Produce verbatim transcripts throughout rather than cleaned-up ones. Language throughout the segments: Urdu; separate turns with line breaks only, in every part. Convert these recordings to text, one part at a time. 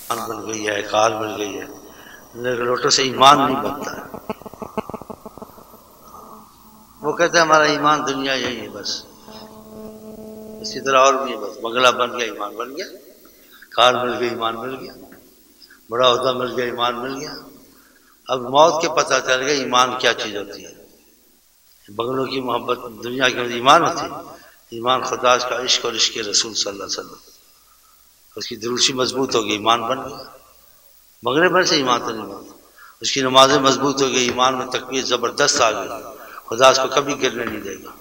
ایمان بن گئی ہے، کار مل گئی ہے، لیکن لوٹوں سے ایمان نہیں بنتا ہے۔ وہ کہتے ہیں ہمارا ایمان دنیا یہی ہے بس، اسی طرح اور بھی ہے، بس بنگلہ بن گیا ایمان بن گیا، کار مل گئی ایمان مل گیا، بڑا عہدہ مل گیا ایمان مل گیا۔ اب موت کے پتہ چل گیا ایمان کیا چیز ہوتی ہے۔ بنگلوں کی محبت دنیا کے ایمان ہوتی ہے، ایمان خدا کا عشق اور عشق رسول صلی اللہ علیہ وسلم، اس کی دروشی مضبوط ہوگی ایمان بن گیا۔ بنگلے بھر سے ایمان تو نہیں بنتا، اس کی نمازیں مضبوط ہو گئی، ایمان میں تقویت زبردست آ گئی، خدا اس کو کبھی گرنے نہیں دے گا۔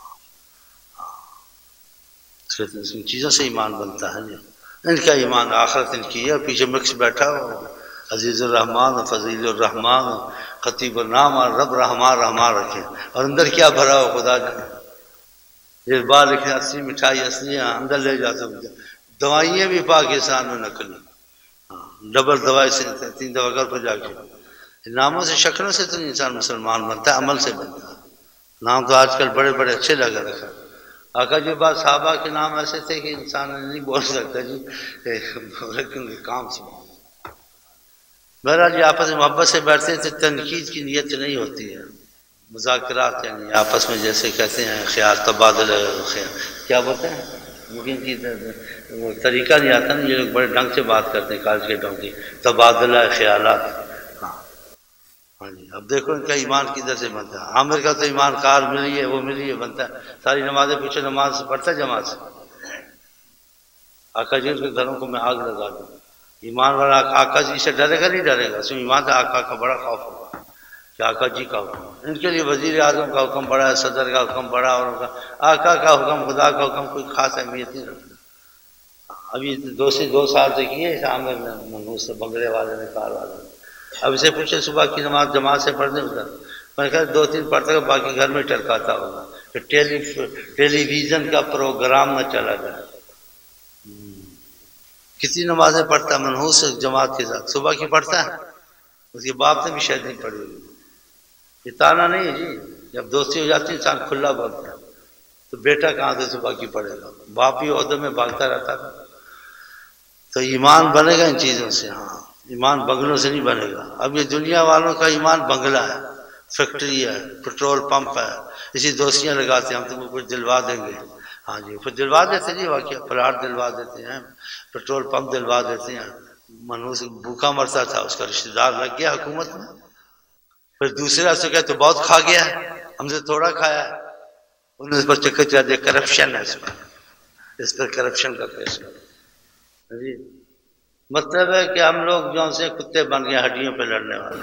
اس ان چیزوں سے ایمان بنتا ہے۔ ان کا ایمان آخرت ان کی ہے، پیچھے مکس بیٹھا ہو عزیز الرحمان فضیل الرحمان خطیب النام اور رب رحمان رحمان رکھے، اور اندر کیا بھرا ہو خدا جانے۔ یہ بات لکھے اصلی مٹھائی اصلی ہے، اندر لے جاتا ہوں۔ دوائیاں بھی پاکستان میں نقلی، ڈبل دوائی سے تین دفعہ گھر پر جا کے۔ ناموں سے شکلوں سے تو انسان مسلمان بنتا ہے، عمل سے بنتا ہے۔ نام تو آج کل بڑے بڑے اچھے لگا رکھا۔ آقا جی بات صحابہ کے نام ایسے تھے کہ انسان نہیں بول سکتا جی، لیکن کام سے بہرحال یہ آپس میں محبت سے بیٹھتے تھے، تنقید کی نیت نہیں ہوتی ہے، مذاکرات یعنی آپس میں جیسے کہتے ہیں خیال تبادلہ خیال کیا بولتے ہیں، ممکن کی وہ طریقہ نہیں آتا نا، یہ لوگ بڑے ڈھنگ سے بات کرتے ہیں کالج کے ڈھنگ کی، تبادلہ خیالات۔ ہاں جی، اب دیکھو ان کا ایمان کدھر سے بنتا ہے۔ عامر کا تو ایمان کار ملی ہے، وہ ملی ہے، بنتا ہے، ساری نمازیں پوچھو نماز سے پڑھتا ہے جماعت سے۔ آقا جی کے گھروں کو میں آگ لگا دوں، ایمان والا آقا جی سے ڈرے گا نہیں ڈرے گا، اس میں ایمان سے آقا کا بڑا خوف ہوگا کہ آقا جی کا حکم، ان کے لیے وزیر اعظم کا حکم بڑا ہے، صدر کا حکم بڑا، اور آقا کا حکم خدا کا حکم کوئی خاص اہمیت نہیں رکھتا۔ ابھی دو سے دو سال سے کیے عامر نے منوس سے بنگلے والے نے کار والے نے، اب اسے پوچھے صبح کی نماز جماعت سے پڑھنے ادھر، میں نے کہا دو تین پڑھتا ہے باقی گھر میں ٹرکاتا ہوگا کہ ٹیلی ٹیلی ویژن کا پروگرام نہ چلا جائے۔ کتنی نمازیں پڑھتا ہے منحوس جماعت کے ساتھ، صبح کی پڑھتا ہے، اس کے باپ نے بھی شاید نہیں پڑھی ہوئی۔ یہ تانا نہیں ہے جی، جب دوستی ہو جاتی ہے انسان کھلا بولتا ہے، تو بیٹا کہاں سے صبح کی پڑھے گا، باپ ہی عہدے میں بھاگتا رہتا ہے۔ تو ایمان بنے گا ان چیزوں سے، ہاں ایمان بنگلوں سے نہیں بنے گا۔ اب یہ دنیا والوں کا ایمان بنگلہ ہے، فیکٹری ہے، پٹرول پمپ ہے، اسی دوستیاں لگاتے ہیں ہم تم کو کچھ دلوا دیں گے، ہاں جی پھر دلوا دیتے جی، واقعہ پلاٹ دلوا دیتے ہیں، پٹرول پمپ دلوا دیتے ہیں۔ منوس بھوکا مرتا تھا، اس کا رشتہ دار لگ گیا حکومت میں، پھر دوسرا سے کہ تو بہت کھا گیا ہے، ہم سے تھوڑا کھایا ہے، انہوں نے اس پر چکر چلا دیا، کرپشن ہے اس پر، اس پر کرپشن کا کیس ہے جی۔ مطلب ہے کہ ہم لوگ جو سے کتے بن گئے ہڈیوں پہ لڑنے والے۔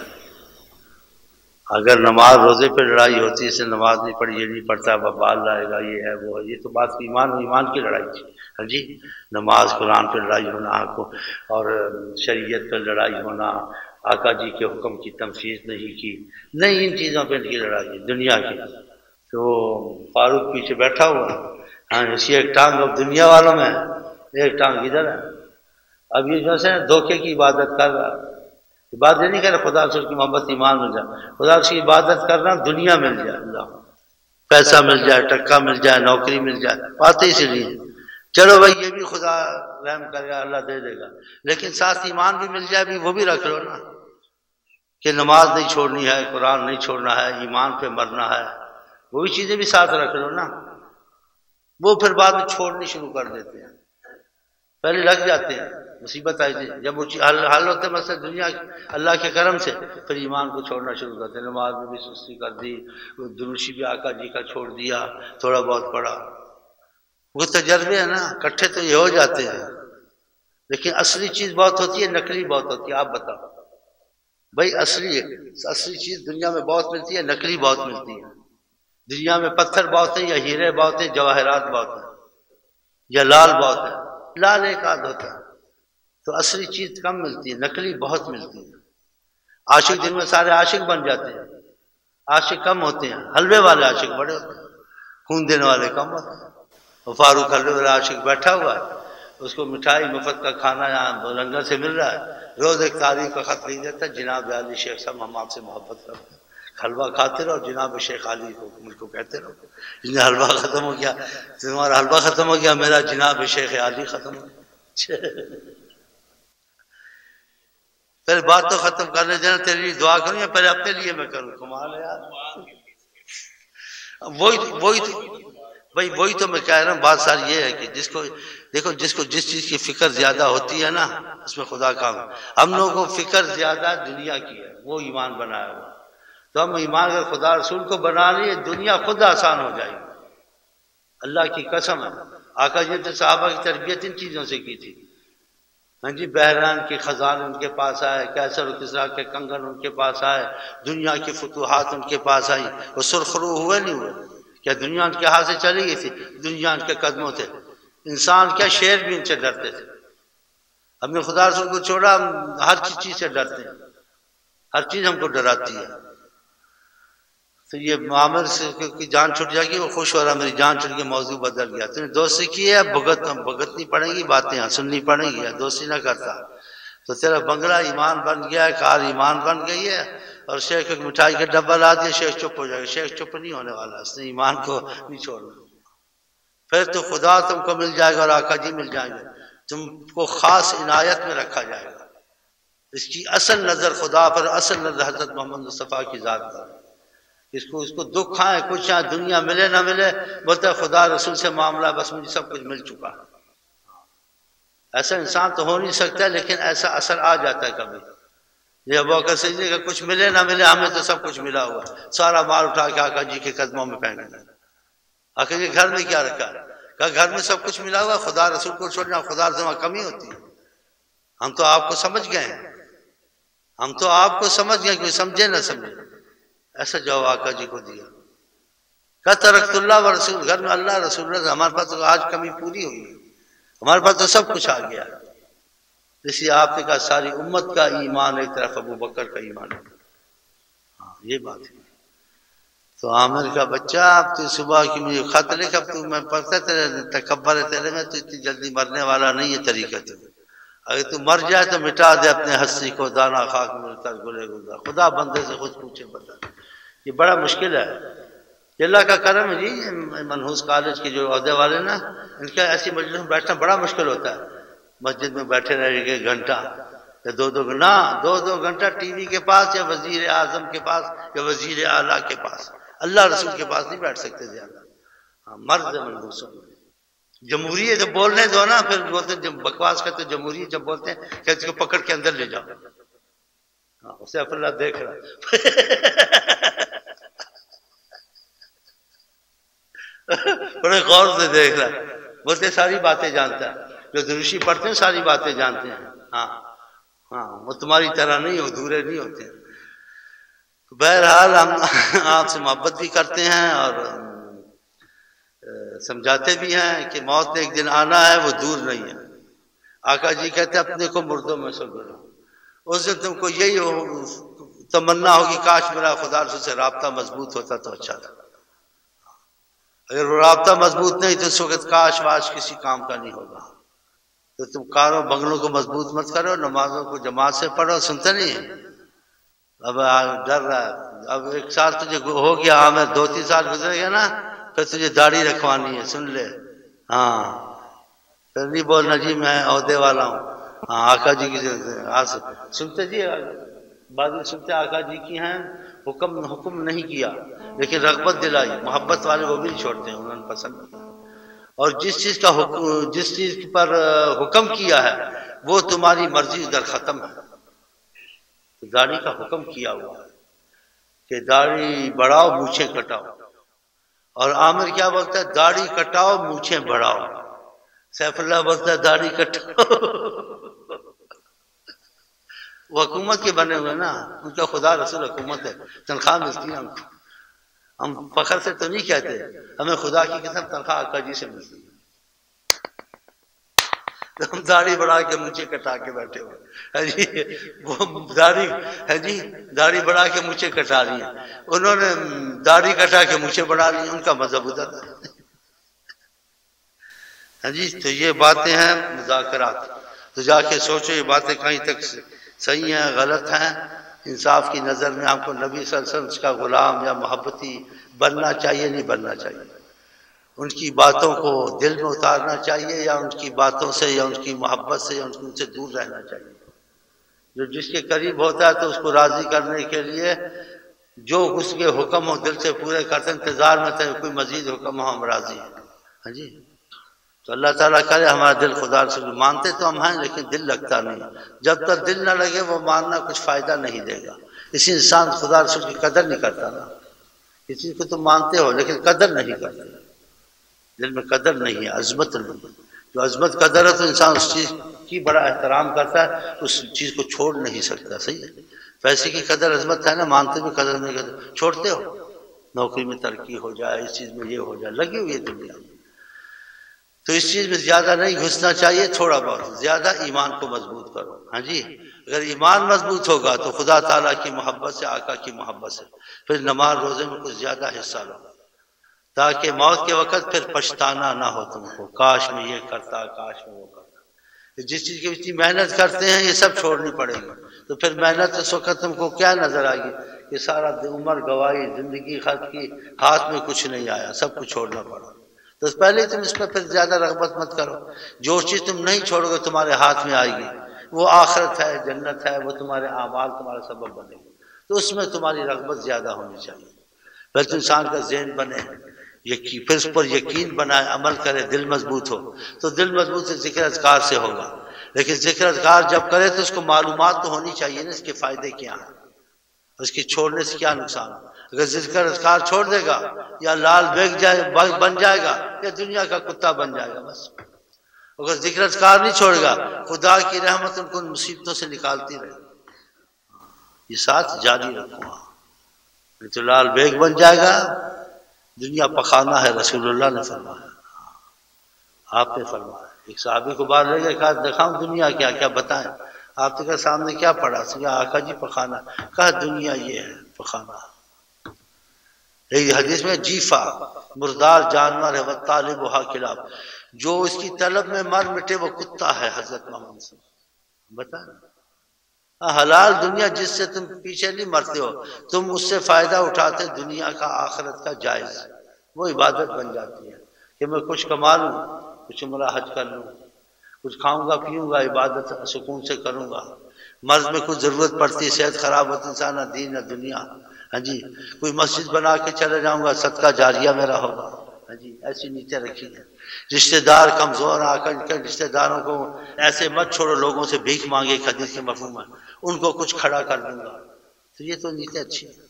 اگر نماز روزے پہ لڑائی ہوتی ہے، اسے نماز نہیں پڑھی، یہ نہیں پڑھتا بال لائے گا، یہ ہے وہ ہے، یہ تو بات ایمان ایمان کی لڑائی تھی ہاں جی۔ نماز قرآن پہ لڑائی ہونا اور شریعت پہ لڑائی ہونا، آقا جی کے حکم کی تنفیذ نہیں کی، نہیں ان چیزوں پہ ان کی لڑائی ہے دنیا کی۔ تو فاروق پیچھے بیٹھا ہوا ہاں، اسی ایک ٹانگ اب دنیا والوں میں ہے، ایک ٹانگ ادھر ہے۔ اب یہ جو ہے دھوکے کی عبادت کر رہا ہے، بات یہ نہیں کر رہا خدا سے اس کی محبت ایمان مل جائے، خدا سے عبادت کرنا دنیا مل جائے، اللہ پیسہ مل جائے، ٹکا مل جائے، نوکری مل جائے، باتیں اسی لیے چلو بھائی یہ بھی خدا رحم کرے گا، اللہ دے دے گا، لیکن ساتھ ایمان بھی مل جائے بھی وہ بھی رکھ لو نا، کہ نماز نہیں چھوڑنی ہے، قرآن نہیں چھوڑنا ہے، ایمان پہ مرنا ہے، وہی چیزیں بھی ساتھ رکھ لو نا۔ وہ پھر بعد میں چھوڑنی شروع کر دیتے ہیں، پہلے لگ جاتے ہیں، مصیبت آئی تھی جب وہ حل ہوتے مسئلہ دنیا اللہ کے کرم سے، پھر ایمان کو چھوڑنا شروع کرتے، نماز میں بھی سستی کر دی، دروشی بھی آقا جی کا چھوڑ دیا، تھوڑا بہت پڑھا۔ وہ تجربے ہیں نا، کٹھے تو یہ ہو جاتے ہیں، لیکن اصلی چیز بہت ہوتی ہے، نقلی بہت ہوتی ہے۔ آپ بتاؤ بھائی، اصلی اصلی چیز دنیا میں بہت ملتی ہے، نقلی بہت ملتی ہے۔ دنیا میں پتھر بہت ہیں یا ہیرے بہت ہیں، جواہرات بہت ہیں یا لال بہت ہے، لال ایک آدھ ہوتا ہے، تو اصلی چیز کم ملتی ہے، نقلی بہت ملتی ہے۔ عاشق دن میں سارے عاشق بن جاتے ہیں، عاشق کم ہوتے ہیں، حلوے والے عاشق بڑے ہوتے ہیں، خون دینے والے کم ہوتے ہیں۔ وہ فاروق حلوے والا عاشق بیٹھا ہوا ہے، اس کو مٹھائی مفت کا کھانا یہاں لنگر سے مل رہا ہے، روز ایک تاریخ کا خط لکھ دیتا ہے، جناب علی شیخ صاحب ہم آپ سے محبت کرتے ہیں، حلوہ کھاتے رہو، جناب شیخ علی کو مجھ کو کہتے رہو، جنہیں حلوہ ختم ہو گیا، تمہارا حلوہ ختم ہو گیا، میرا جناب شیخ علی ختم ہو گیا۔ پہلے بات تو ختم کرنے دینا، تیرے لیے دعا کروں یا پہلے اپنے لیے میں کروں؟ کمال ہے یار. وہی وہی بھائی وہی تو میں کہہ رہا ہوں. بات ساری یہ ہے کہ جس کو دیکھو جس کو جس چیز کی فکر زیادہ ہوتی ہے نا اس میں خدا کا. ہم لوگوں کو فکر زیادہ دنیا کی ہے، وہ ایمان بنایا ہوا. تو ہم ایمان اگر خدا رسول کو بنا لیے دنیا خود آسان ہو جائے گی. اللہ کی قسم ہے. آقا جی نے صحابہ کی تربیت ان چیزوں سے کی تھی. ہاں جی، بحران کے خزان ان کے پاس آئے، کیسر و کسریٰ کے کنگن ان کے پاس آئے، دنیا کی فتوحات ان کے پاس آئی. وہ سرخرو ہوئے نہیں ہوئے؟ کیا دنیا ان کے ہاتھ سے چلی گئی تھی؟ دنیا ان کے قدموں تھے. انسان کیا شیر بھی ان سے ڈرتے تھے. ہم نے خدا رسول کو چھوڑا، ہم ہر چیز سے ڈرتے ہیں، ہر چیز ہم کو ڈراتی ہے. تو یہ عامر سے کی جان چھٹ جائے گی، وہ خوش ہو رہا میری جان چھٹ گئی، موضوع بدل گیا. تم نے دوستی کی ہے، بھگت بھگتنی پڑیں گی، باتیں سننی پڑیں گی. دوستی نہ کرتا تو تیرا بنگلہ ایمان بن گیا ہے، کار ایمان بن گئی ہے، اور شیخ ایک مٹھائی کا ڈبہ لا دیا، شیخ چپ ہو جائے گا. شیخ چپ نہیں ہونے والا، اس نے ایمان کو نہیں چھوڑنا. پھر تو خدا تم کو مل جائے گا اور آقا جی مل جائیں گے. تم کو خاص عنایت میں رکھا جائے گا. اس کی اصل نظر خدا پر، اصل نظر حضرت محمد مصطفیٰ کی ذات پر. اس کو اس کو دکھ آئے کچھ آئے، دنیا ملے نہ ملے، بولتا ہے خدا رسول سے معاملہ بس مجھے سب کچھ مل چکا. ایسا انسان تو ہو نہیں سکتا، لیکن ایسا اثر آ جاتا ہے کبھی. یہ ابو بکر صدیق کہ کچھ ملے نہ ملے ہمیں تو سب کچھ ملا ہوا. سارا مال اٹھا کے آقا جی کے قدموں میں پھینک دیا. آقا جی گھر میں کیا رکھا؟ کہا گھر میں سب کچھ ملا ہوا، خدا رسول کو چھوڑنا، خدا رسول میں کمی ہوتی ہے. ہم تو آپ کو سمجھ گئے ہیں، ہم تو آپ کو سمجھ گئے، کوئی سمجھے نہ سمجھے. ایسا جواب آقا جی کو دیا. کہ ترکت اللہ و رسول، گھر میں اللہ رسول اللہ. ہمارے پاس تو آج کمی پوری ہوئی، ہمارے پاس تو سب کچھ آ گیا. اس لیے آپ نے کہا ساری امت کا ایمان ایک طرف، ابو بکر کا ایمان. ہاں یہ بات ہے. تو عامر کا بچہ اب تو صبح کی مجھے خط لکھ، اب تو میں پڑھتا تیرے تکبر ہے تیرے میں، تو اتنی جلدی مرنے والا نہیں ہے طریقہ. تو اگر تو مر جائے تو مٹا دے اپنے ہستی کو، دانا خاک ملتا گلے گلزار. خدا بندے سے خود پوچھے بتا. یہ بڑا مشکل ہے. یہ اللہ کا کرم ہے جی. منحوس کالج کے جو عہدے والے نا، ان کا ایسی مجلس میں بیٹھنا بڑا مشکل ہوتا ہے. مسجد میں بیٹھے رہے ایک گھنٹہ یا دو دو گھنٹہ دو دو گھنٹہ ٹی وی کے پاس یا وزیر اعظم کے پاس یا وزیر اعلیٰ کے پاس. اللہ رسول کے پاس نہیں بیٹھ سکتے زیادہ. ہاں مرد منحوسوں. جمہوریت جب بولنے دو نا، پھر بولتے جب بکواس کرتے جمہوریت جب بولتے ہیں کہ اس کو پکڑ کے اندر لے جاؤ. ہاں اسے اللہ دیکھ رہا. بڑے غور سے دیکھ رہا ہے. بولتے ساری باتیں جانتا ہے. جو دروشی پڑھتے ہیں ساری باتیں جانتے ہیں. ہاں ہاں وہ تمہاری طرح نہیں ہو، دورے نہیں ہوتے ہیں. بہرحال ہم آپ سے محبت بھی کرتے ہیں اور سمجھاتے بھی ہیں کہ موت نے ایک دن آنا ہے، وہ دور نہیں ہے. آقا جی کہتے ہیں اپنے کو مردوں میں سے گرو. اس دن تم کو یہی ہو تمنا ہوگی کاش میرا خدا رسول سے رابطہ مضبوط ہوتا تو اچھا تھا. اگر وہ رابطہ مضبوط نہیں تو اس وقت کاش واش کسی کام کا نہیں ہوگا. تو تم کاروں بنگلوں کو مضبوط مت کرو، نمازوں کو جماعت سے پڑھو. سنتے نہیں ہیں؟ اب ڈر رہا ہے. اب ایک سال تجھے ہو گیا عامر، دو تین سال گزرے گا نا، پھر تجھے داڑھی رکھوانی ہے. سن لے. ہاں پھر نہیں بولنا جی میں عہدے والا ہوں. ہاں آقا جی کی سنتے جی باتیں سنتے آقا جی کی ہیں. حکم حکم نہیں کیا لیکن رغبت دلائی. محبت والے وہ بھی نہیں چھوڑتے ہیں، انہوں نے پسند کیا. اور جس چیز کا حکم جس چیز پر حکم کیا ہے وہ تمہاری مرضی ادھر ختم ہے. داڑھی کا حکم کیا ہوا ہے کہ داڑھی بڑھاؤ مونچھیں کٹاؤ. اور عامر کیا بولتا ہے؟ داڑھی کٹاؤ مونچھیں بڑھاؤ. سیف اللہ بولتا ہے داڑھی کٹاؤ. وہ حکومت کے بنے ہوئے نا، ان کا خدا رسول حکومت ہے، تنخواہ ملتی ہے ہم کو. ہم فخر سے تو نہیں کہتے، ہمیں خدا کی قسم تنخواہ آقا جی سے ملتی ہے. ہم داڑھی بڑھا کے مونچھیں کٹا کے بیٹھے ہوئے جی. وہ داڑھی ہے جی، داڑھی بڑھا کے مونچھیں کٹا لی ہیں. انہوں نے داڑھی کٹا کے مونچھیں بڑھا لی. ان کا مذہب ادھر ہے جی. تو یہ باتیں ہیں مذاکرات. تو جا کے سوچو یہ باتیں کہیں تک صحیح ہیں غلط ہیں. انصاف کی نظر میں ہم کو نبی صلی اللہ علیہ وسلم کا غلام یا محبتی بننا چاہیے نہیں بننا چاہیے؟ ان کی باتوں کو دل میں اتارنا چاہیے یا ان کی باتوں سے یا ان کی محبت سے یا ان سے دور رہنا چاہیے؟ جو جس کے قریب ہوتا ہے تو اس کو راضی کرنے کے لیے جو اس کے حکم ہو دل سے پورے کرتے انتظار میں تھے کوئی مزید حکم ہو ہم راضی ہیں. ہاں جی تو اللہ تعالیٰ کرے ہمارا دل خدا رسول مانتے تو ہم ہیں لیکن دل لگتا نہیں. جب تک دل نہ لگے وہ ماننا کچھ فائدہ نہیں دے گا. اسی انسان خدا رسول کی قدر نہیں کرتا نا. کسی کو تم مانتے ہو لیکن قدر نہیں کرتے. دل میں قدر نہیں ہے, عظمت نہیں. جو عظمت قدر ہے تو انسان اس چیز کی بڑا احترام کرتا ہے, اس چیز کو چھوڑ نہیں سکتا. صحیح ہے. پیسے کی قدر عظمت ہے نا, مانتے بھی قدر نہیں کرتے, چھوڑتے ہو. نوکری میں ترقی ہو جائے, اس چیز میں یہ ہو جائے, لگی ہوئی ہے دنیا میں. تو اس چیز میں زیادہ نہیں گھسنا چاہیے, تھوڑا بہت زیادہ ایمان کو مضبوط کرو. ہاں جی اگر ایمان مضبوط ہوگا تو خدا تعالیٰ کی محبت سے, آقا کی محبت سے پھر نماز روزے میں کچھ زیادہ حصہ لو, تاکہ موت کے وقت پھر پچھتانا نہ ہو تم کو, کاش میں یہ کرتا, کاش میں وہ کرتا. جس چیز کی اتنی محنت کرتے ہیں یہ سب چھوڑنی پڑے گی, تو پھر محنت اس وقت تم کو کیا نظر آئے گی کہ سارا عمر گوائی, زندگی خرچ کی, ہاتھ میں کچھ نہیں آیا, سب کچھ چھوڑنا پڑا. تو پہلے تم اس پہ پھر زیادہ رغبت مت کرو. جو چیز تم نہیں چھوڑو گے تمہارے ہاتھ میں آئے گی, وہ آخرت ہے, جنت ہے, وہ تمہارے اعمال تمہارا سبب بنے گا. تو اس میں تمہاری رغبت زیادہ ہونی چاہیے. پھر تو انسان کا ذہن بنے, یقین, پھر اس پر یقین بنائے, عمل کرے, دل مضبوط ہو. تو دل مضبوط ذکر اذکار سے ہوگا. لیکن ذکر اذکار جب کرے تو اس کو معلومات تو ہونی چاہیے نا, اس کے فائدے کیا ہیں, اس کی چھوڑنے سے کیا نقصان. اگر ذکر اذکار چھوڑ دے گا یا لال بیگ جائے بن جائے گا یا دنیا کا کتا بن جائے گا بس. اگر ذکر اذکار نہیں چھوڑے گا خدا کی رحمت ان کو مصیبتوں سے نکالتی رہے. یہ ساتھ جاری رکھو, نہیں تو لال بیگ بن جائے گا. دنیا پخانا ہے, رسول اللہ نے فرمایا, آپ نے فرمایا. ایک صحابی کو باہر لے گئے, کہا دکھاؤں دنیا کیا کیا بتائیں. آپ کے سامنے کیا پڑا؟ آقا جی پخانا. کہا دنیا یہ ہے پخانا. ایک حدیث میں جیفا مردار جانور ہے, وہ طالب و کلاب, جو اس کی طلب میں مر مٹے وہ کتا ہے. حضرت محمد صلی اللہ علیہ وسلم بتا. حلال دنیا جس سے تم پیچھے نہیں مرتے ہو, تم اس سے فائدہ اٹھاتے دنیا کا, آخرت کا جائز, وہ عبادت بن جاتی ہے کہ میں کچھ کما لوں, کچھ عمرہ حج کر لوں, کچھ کھاؤں گا پیوں گا, عبادت سکون سے کروں گا. مرض میں کچھ ضرورت پڑتی, صحت خراب ہوتی, انسان نہ دین نہ دنیا. ہاں جی کوئی مسجد بنا کے چلے جاؤں گا, صدقہ جاریہ میرا ہوگا. ہاں جی ایسی نیتیں رکھی ہیں. رشتہ دار کمزور آ کر رشتہ داروں کو ایسے مت چھوڑو, لوگوں سے بھیک مانگے, ایک حدیث کے مفہوم ہے, ان کو کچھ کھڑا کر دوں گا. تو یہ تو نیتیں اچھی ہیں.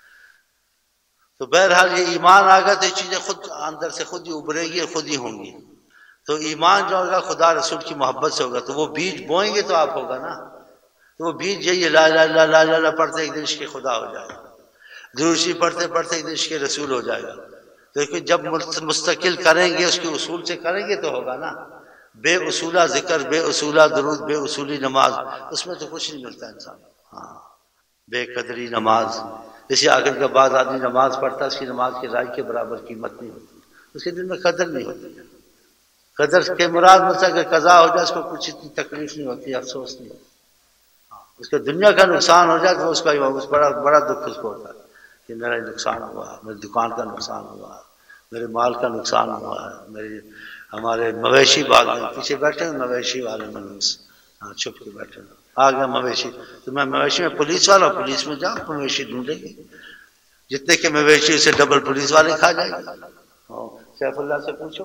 تو بہرحال یہ ایمان آ گا تو یہ چیزیں خود اندر سے خود ہی ابھرے گی, خود ہی ہوں گی. تو ایمان جو ہوگا خدا رسول کی محبت سے ہوگا, تو وہ بیج بوئیں گے تو آپ ہوگا نا. تو وہ بیج یہی لا الہ الا اللہ لا الہ الا اللہ پڑھتے ایک دن عشق خدا ہو جائے گا, دروشی پڑھتے پڑھتے ایک دن عشق رسول ہو جائے گا. لیکن جب مستقل کریں گے, اس کے اصول سے کریں گے تو ہوگا نا. بے اصولہ ذکر, بے اصولہ درود, بے اصولی نماز, اس میں تو کچھ نہیں ملتا انسان. ہاں بے قدری نماز, جیسے آخر کے بعد آدمی نماز پڑھتا ہے, اس کی نماز کی رائے کے برابر قیمت نہیں ہوتی, اس کے دل میں قدر نہیں ہوتی. قدر کے مراد میں سے اگر قضا ہو جائے اس کو کچھ اتنی تکلیف نہیں ہوتی, افسوس نہیں ہوتا. اس کے دنیا کا نقصان ہو جائے تو اس کا بڑا بڑا دکھ اس کو ہوتا ہے کہ میرا نقصان ہوا, میری دکان کا نقصان ہوا, میرے مال کا نقصان ہوا ہے, میرے ہمارے مویشی باغ میں پیچھے بیٹھے ہیں مویشی والے منوس, ہاں چھپ کے بیٹھے ہیں, آ گیا مویشی. تو میں مویشی میں پولیس والا, پولیس میں جاؤ مویشی ڈھونڈے گی, جتنے کے مویشی اسے ڈبل پولیس والے کھا جائے گا. سیف اللہ سے پوچھو.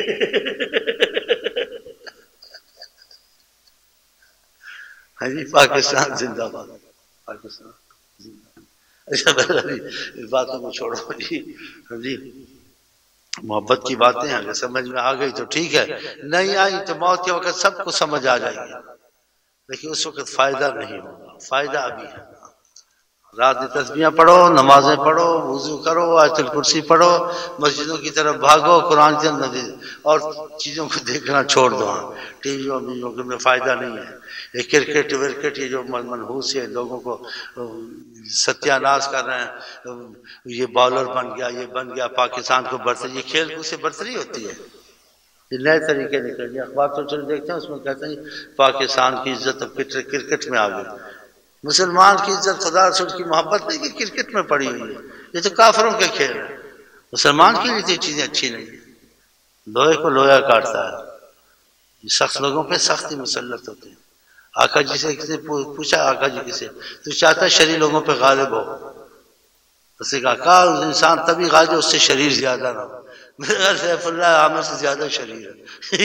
ہاں جی پاکستان زندہ باد, پاکستان زندہ. اچھا اس باتوں کو چھوڑو جی. ہاں جی محبت کی باتیں اگر سمجھ میں آ گئی تو ٹھیک ہے, نہیں آئی تو موت کے وقت سب کو سمجھ آ جائے گی, لیکن اس وقت فائدہ نہیں ہوگا. فائدہ ابھی ہے. رات میں تسبیحاں پڑھو, نمازیں پڑھو, وضو کرو, آیت الکرسی پڑھو, مسجدوں کی طرف بھاگو, قرآن کے اندر اور چیزوں کو دیکھنا چھوڑ دو. ٹی ویوں ویڈیو میں فائدہ نہیں ہے. یہ کرکٹ ورکٹ یہ جو منحوس ہے, لوگوں کو ستیہ ناش کر رہے ہیں, یہ بالر بن گیا, یہ بن گیا, پاکستان کو برتری, یہ کھیل کود سے برتری ہوتی ہے. یہ نئے طریقے نکل گئے. اخبار تو چلے دیکھتے ہیں, اس میں کہتے ہیں پاکستان کی عزت اب کرکٹ میں آ گئی. مسلمان کی عزت خدا رسول کی محبت نہیں کہ کرکٹ میں پڑی ہوئی ہے, یہ تو کافروں کے کھیل ہے. مسلمان کے لیے تو چیزیں اچھی نہیں ہیں. لوہے کو لوہا کاٹتا ہے, یہ سخت لوگوں پہ سختی مسلط ہوتے ہیں. آقا جی سے کسی پوچھا آقا جی کسی تو چاہتا ہے شریر لوگوں پہ غالب ہو؟ اس نے کہا کہا انسان تبھی غالب اس سے شریر زیادہ نہ ہو. میرا سیف اللہ عامر سے زیادہ شریر ہے.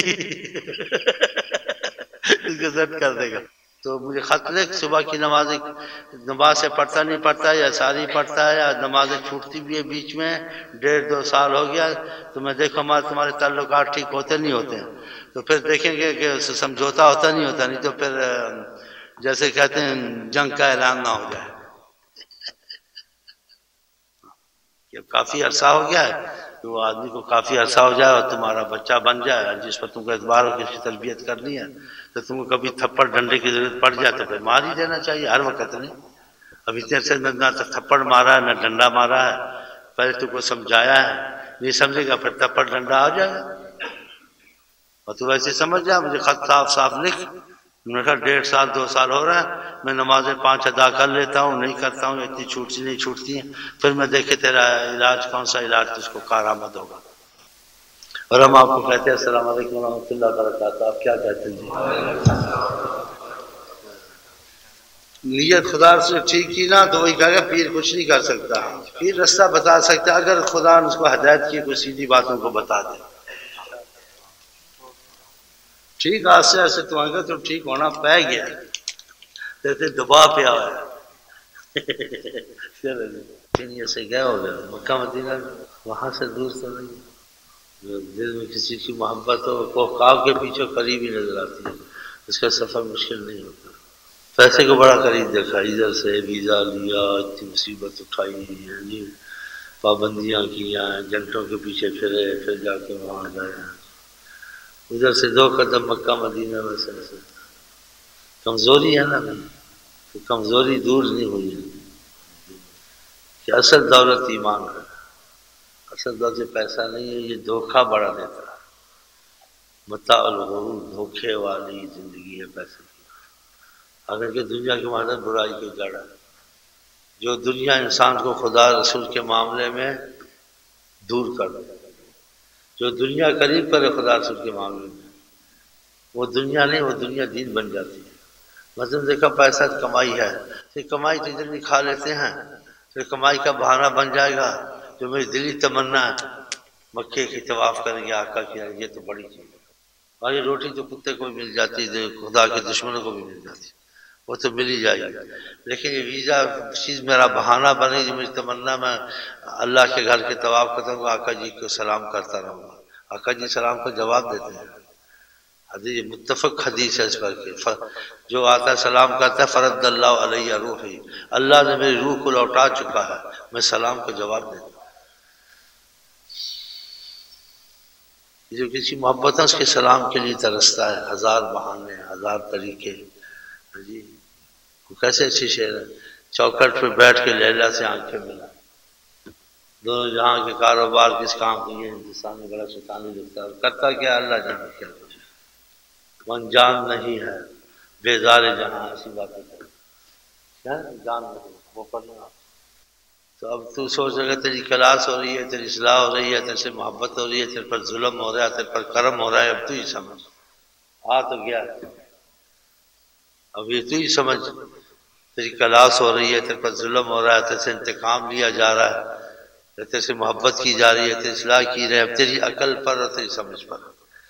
اس کو زد کر دے گا. تو مجھے خط لکھ صبح کی نماز نماز سے پڑھتا نہیں پڑھتا یا ساری پڑھتا ہے یا نمازیں چھوٹتی بھی ہے بیچ میں ڈیڑھ دو سال ہو گیا تو میں دیکھو ہمارے تمہارے تعلقات ٹھیک ہوتے نہیں ہوتے ہیں تو پھر دیکھیں گے کہ سمجھوتا ہوتا نہیں ہوتا نہیں تو پھر جیسے کہتے ہیں جنگ کا اعلان نہ ہو جائے کہ کافی عرصہ ہو گیا ہے کہ وہ آدمی کو کافی عرصہ ہو جائے اور تمہارا بچہ بن جائے جس پر تم کو اعتبار ہو کسی تربیت کرنی ہے تو تم کو کبھی تھپڑ ڈنڈے کی ضرورت پڑ جائے تو پھر مار ہی دینا چاہیے ہر وقت نہیں. ابھی اتنے عرصے میں نہ تھپڑ مارا ہے نہ ڈنڈا مارا ہے پہلے تم کو سمجھایا ہے نہیں سمجھے گا پھر تھپڑ ڈنڈا آ جائے گا اور تو ویسے سمجھ جا مجھے خط صاف صاف لکھ. میں نے کہا ڈیڑھ سال دو سال ہو رہا ہے میں نمازیں پانچ ادا کر لیتا ہوں نہیں کرتا ہوں اتنی چھوٹتی نہیں چھوٹتی ہیں پھر میں دیکھے تیرا علاج کون سا علاج تجھ کو کارآمد ہوگا. اور ہم آپ کو کہتے ہیں السلام علیکم ورحمۃ اللہ وبرکاتہ. آپ کیا کہتے ہیں جی؟ نیت خدا سے ٹھیک کی نا تو وہی کہے گا پیر کچھ نہیں کر سکتا پیر رستہ بتا سکتا اگر خدا نے اس کو ہدایت کی کوئی سیدھی باتوں کو بتا دے. ٹھیک آج سے ایسے تمہارے تو ٹھیک ہونا پہ گیا تیرے دبا پہ آیا سے گیا ہو گیا مکہ مدینہ وہاں سے دور تو نہیں دل میں کسی کی محبت ہو کوکاب کے پیچھے قریب ہی نظر آتی ہے اس کا سفر مشکل نہیں ہوتا. پیسے کو بڑا قریب دیکھا ادھر سے ویزا لیا اتنی مصیبت اٹھائی پابندیاں کیا جنٹوں کے پیچھے پھرے پھر جا کے وہاں گئے ادھر سے دو قدم مکہ مدینہ میں سے کمزوری ہے نا تو کمزوری دور نہیں ہوئی کہ اصل دولت ایمان ہے اصل دولت پیسہ نہیں ہے یہ دھوکہ بڑا دیتا ہے متاع الغرور دھوکے والی زندگی ہے پیسے کی. اگر کہ دنیا کی مدد برائی کی جڑ ہے جو دنیا انسان کو خدا رسول کے معاملے میں دور کر دے جو دنیا قریب کرے خدا رسول کے معاملے میں وہ دنیا نہیں وہ دنیا دین بن جاتی ہے. مثلاً دیکھا پیسہ کمائی ہے پھر کمائی تو ادھر بھی کھا لیتے ہیں پھر کمائی کا بہانہ بن جائے گا جو میری دلی تمنا ہے مکے کی طواف کریں گے آقا کی یہ تو بڑی چیز ہے. اور یہ روٹی تو کتے کو بھی مل جاتی ہے خدا کے دشمنوں کو بھی مل جاتی ہے وہ تو مل ہی جائے گی لیکن یہ ویزا چیز میرا بہانہ بنے جو میری تمنا میں اللہ کے گھر کے طواف کرتا ہوں آقا جی کو سلام کرتا رہوں گا. آقا جی سلام کو جواب دیتے ہیں حدیث متفق حدیث ہے اس پر کہ جو آتا ہے سلام کرتا ہے فرد اللہ علیہ روحی اللہ نے میری روح کو لوٹا چکا ہے میں سلام کو جواب دیتا ہوں. جو کسی محبت ہے اس کے سلام کے لیے ترستا ہے ہزار بہانے ہزار طریقے جی کیسے اچھی شعر ہے چوکٹ پہ بیٹھ کے لیلا سے آنکھیں ملا دونوں جہاں کے کاروبار کس کام کی ہے ہندوستان میں بڑا شیطانی لگتا ہے اور کرتا کیا اللہ جانے کیا کچھ من جان نہیں ہے بیزار جہاں ایسی باتیں کرے کیا جان نہیں وہ پڑھنا. تو اب تو سوچ رہے تیری کلاس ہو رہی ہے تیری اصلاح ہو رہی ہے تیرے سے محبت ہو رہی ہے تیرے پر ظلم ہو رہا ہے تیرے پر کرم ہو رہا ہے اب تو ہی سمجھ آ تو گیا اب یہ تو ہی سمجھ تیری کلاس ہو رہی ہے تیرے پر ظلم ہو رہا ہے تیرے سے انتقام لیا جا رہا ہے تیرے سے محبت کی جا رہی ہے تیری اصلاح کی رہے اب تیری عقل پر اور تیری سمجھ پر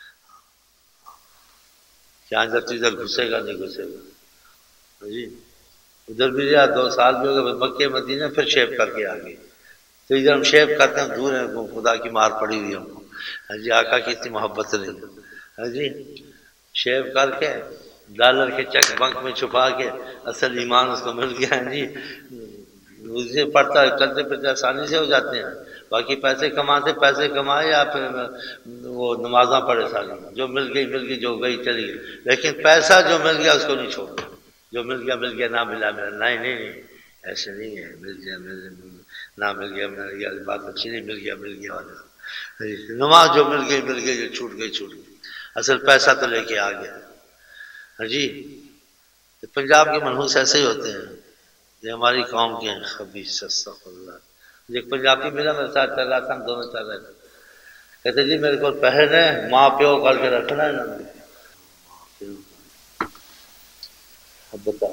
کیا جب تو ادھر گھسے گا نہیں گھسے گا جی ادھر بھی رہا دو سال بھی ہوگا مکے مدینہ پھر شیپ کر کے آ گئے تو ادھر ہم شیپ کرتے ہیں دور ہیں خدا کی مار پڑی ہوئی ہم کو ہاں جی آقا کی اتنی محبت نہیں ہاں جی شیپ کر کے ڈالر کے چیک بنک میں چھپا کے اصل ایمان اس کو مل گیا ہے جی اسے پڑھتا کرتے پھرتے آسانی سے ہو جاتے ہیں باقی پیسے کماتے پیسے کمائے یا پھر وہ نمازاں پڑھے ساری جو مل گئی مل گئی جو گئی چلی گئی لیکن پیسہ جو مل گیا اس کو نہیں چھوڑا جو مل گیا مل گیا نہ ملا ملا نہیں نہیں نہیں ایسے نہیں ہے مل گیا مل نہ مل گیا مل گیا بات اچھی نہیں مل گیا مل گیا والا نماز جو مل گئی مل گئی جو چھوٹ گئی چھوٹ گئی اصل پیسہ تو لے کے آ گیا ہاں جی پنجاب کے منحوس ایسے ہی ہوتے ہیں یہ ہماری قوم کے ہیں خبیث استغفر اللہ ایک پنجابی ملا میرے ساتھ چل رہا تھا ہم دونوں چل رہے تھے کہتے جی میرے کو پہن ہے ماں پیو کر کے رکھنا ہے نا بتا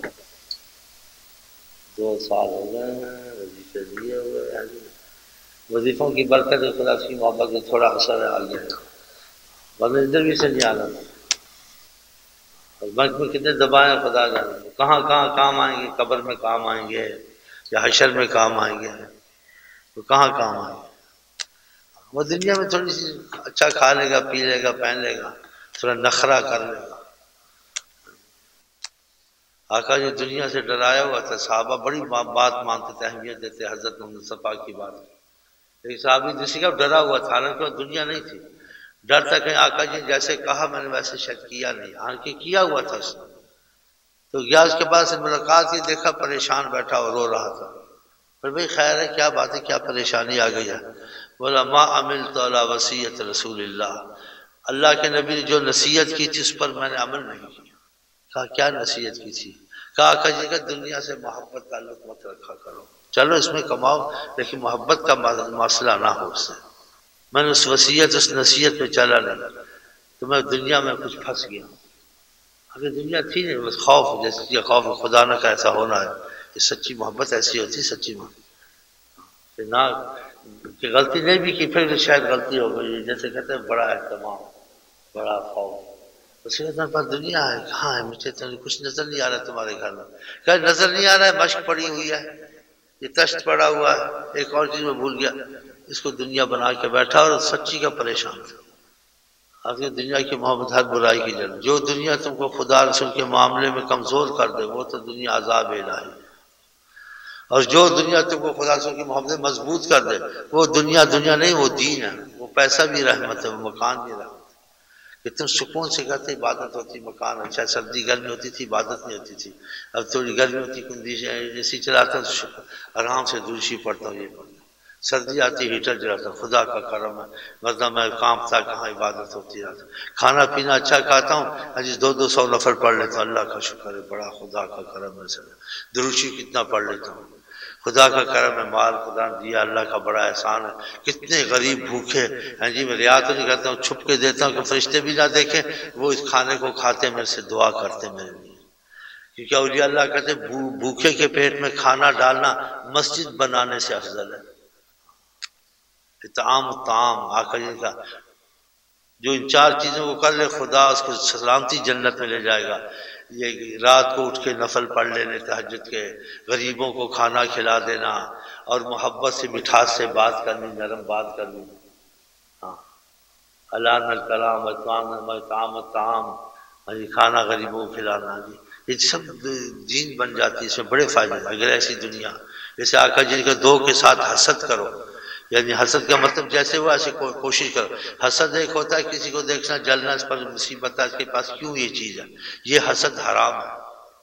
دو سال ہو گئے ہیں وظیفے لیے ہوئے، وظیفوں کی برکت خدا کی محبت میں تھوڑا اثر آ گیا، ورنہ ادھر بھی سے نہیں آنا تھا۔ اور ملک میں کتنے دبائیں خدا جانے، کہاں کہاں کام آئیں گے، قبر میں کام آئیں گے یا حشر میں کام آئیں گے، تو کہاں کام آئیں گے۔ وہ دنیا میں تھوڑی سی اچھا کھا لے گا، پی لے گا، پہن لے گا، تھوڑا نخرہ کر لے گا۔ آقا جو دنیا سے ڈرایا ہوا تھا، صحابہ بڑی بات مانتے تھے، اہمیت دیتے، حضرت محمد صفا کی بات۔ ایک صحابی جس کا ڈرا ہوا تھا، حالانکہ وہ دنیا نہیں تھی، ڈرتا کہ آقا جی جیسے کہا میں نے ویسے شک کیا نہیں، حالانکہ کیا ہوا تھا اس نے۔ تو گیا اس کے پاس ملاقات کی، دیکھا پریشان بیٹھا اور رو رہا تھا۔ پھر بھائی خیر ہے، کیا بات ہے، کیا پریشانی آ گئی ہے؟ بولا ما عملت علی وصیت رسول اللہ، اللہ کے نبی نے جو نصیحت کی تھی اس پر میں نے عمل نہیں کیا۔ کہا کیا نصیحت کی تھی؟ کہا کہ جی کہ دنیا سے محبت تعلق مت رکھا کرو، چلو اس میں کماؤ لیکن محبت کا مسئلہ نہ ہو اس سے۔ میں نے اس وصیت اس نصیحت پہ چلا نہیں تو میں دنیا میں کچھ پھنس گیا۔ اگر دنیا تھی نہیں، بس خوف، جیسے کہ خوف خدا نہ کا ایسا ہونا ہے، یہ سچی محبت ایسی ہوتی، سچی محبت کہ نہ کہ غلطی نہیں بھی کی پھر شاید غلطی ہو گئی، جیسے کہتے ہیں بڑا اہتمام، بڑا خوف۔ اس کے بعد پر دنیا ہے، کہاں ہے، مجھے تو کچھ نظر نہیں آ رہا تمہارے گھر میں۔ کہ نظر نہیں آ رہا ہے، مشق پڑی ہوئی ہے، یہ تشت پڑا ہوا ہے، ایک اور چیز میں بھول گیا، اس کو دنیا بنا کے بیٹھا اور سچی کا پریشان تھا۔ آگے دنیا کی محبت ہر برائی کی جڑ، جو دنیا تم کو خدا رسول کے معاملے میں کمزور کر دے وہ تو دنیا عذاب الہی، اور جو دنیا تم کو خدا رسول کی محبت مضبوط کر دے وہ دنیا دنیا نہیں، وہ دین ہے، وہ پیسہ بھی رحمت ہے، وہ مکان بھی رحمت ہے کہ تم سکون سے کرتے، عبادت ہوتی، مکان اچھا، سردی گرمی ہوتی تھی عبادت نہیں ہوتی تھی، اب تھوڑی گرمی ہوتی کنڈیشن اے سی چلاتا ہوں آرام سے دوشی پڑتا ہوں، یہ پڑھتا ہوں، سردی آتی ہیٹر جلاتا ہوں، خدا کا کرم ہے، ورنہ میں کانپتا کہاں عبادت ہوتی رہتا، کھانا پینا اچھا کھاتا ہوں، اجی دو دو سو نفر پڑھ لیتا ہوں، اللہ کا شکر ہے، بڑا خدا کا کرم ہے، دروشی کتنا پڑھ لیتا ہوں، خدا کا کرم ہے، مال خدا نے دیا، اللہ کا بڑا احسان ہے، کتنے غریب بھوکے ہیں جی، میں ریا تو نہیں کرتا ہوں، چھپ کے دیتا ہوں کہ فرشتے بھی نہ دیکھیں، وہ اس کھانے کو کھاتے میرے سے دعا کرتے میرے لیے، کیونکہ اولیاء اللہ کہتے بھوکے کے پیٹ میں کھانا ڈالنا مسجد بنانے سے افضل ہے۔ اطعام الطعام، آقا جی کا جو ان چار چیزوں کو کر لے خدا اس کو سلامتی جنت میں لے جائے گا۔ یہ رات کو اٹھ کے نفل پڑھ لینے تہجد کے، غریبوں کو کھانا کھلا دینا، اور محبت سے مٹھاس سے بات کرنی، نرم بات کرنی، ہاں حلال الکلام اطعام الطعام، کھانا غریبوں کو کھلانا، جی یہ سب دین بن جاتی ہے، اس میں بڑے فائدے ہیں۔ اگر ایسی دنیا جیسے آقا جی کا دو کے ساتھ حسد کرو، یعنی حسد کا مطلب جیسے وہ ایسے کوشش کرو، حسد ایک ہوتا ہے کسی کو دیکھنا، جلنا، اس پر مصیبت ہے اس کے پاس کیوں یہ چیز ہے، یہ حسد حرام ہے،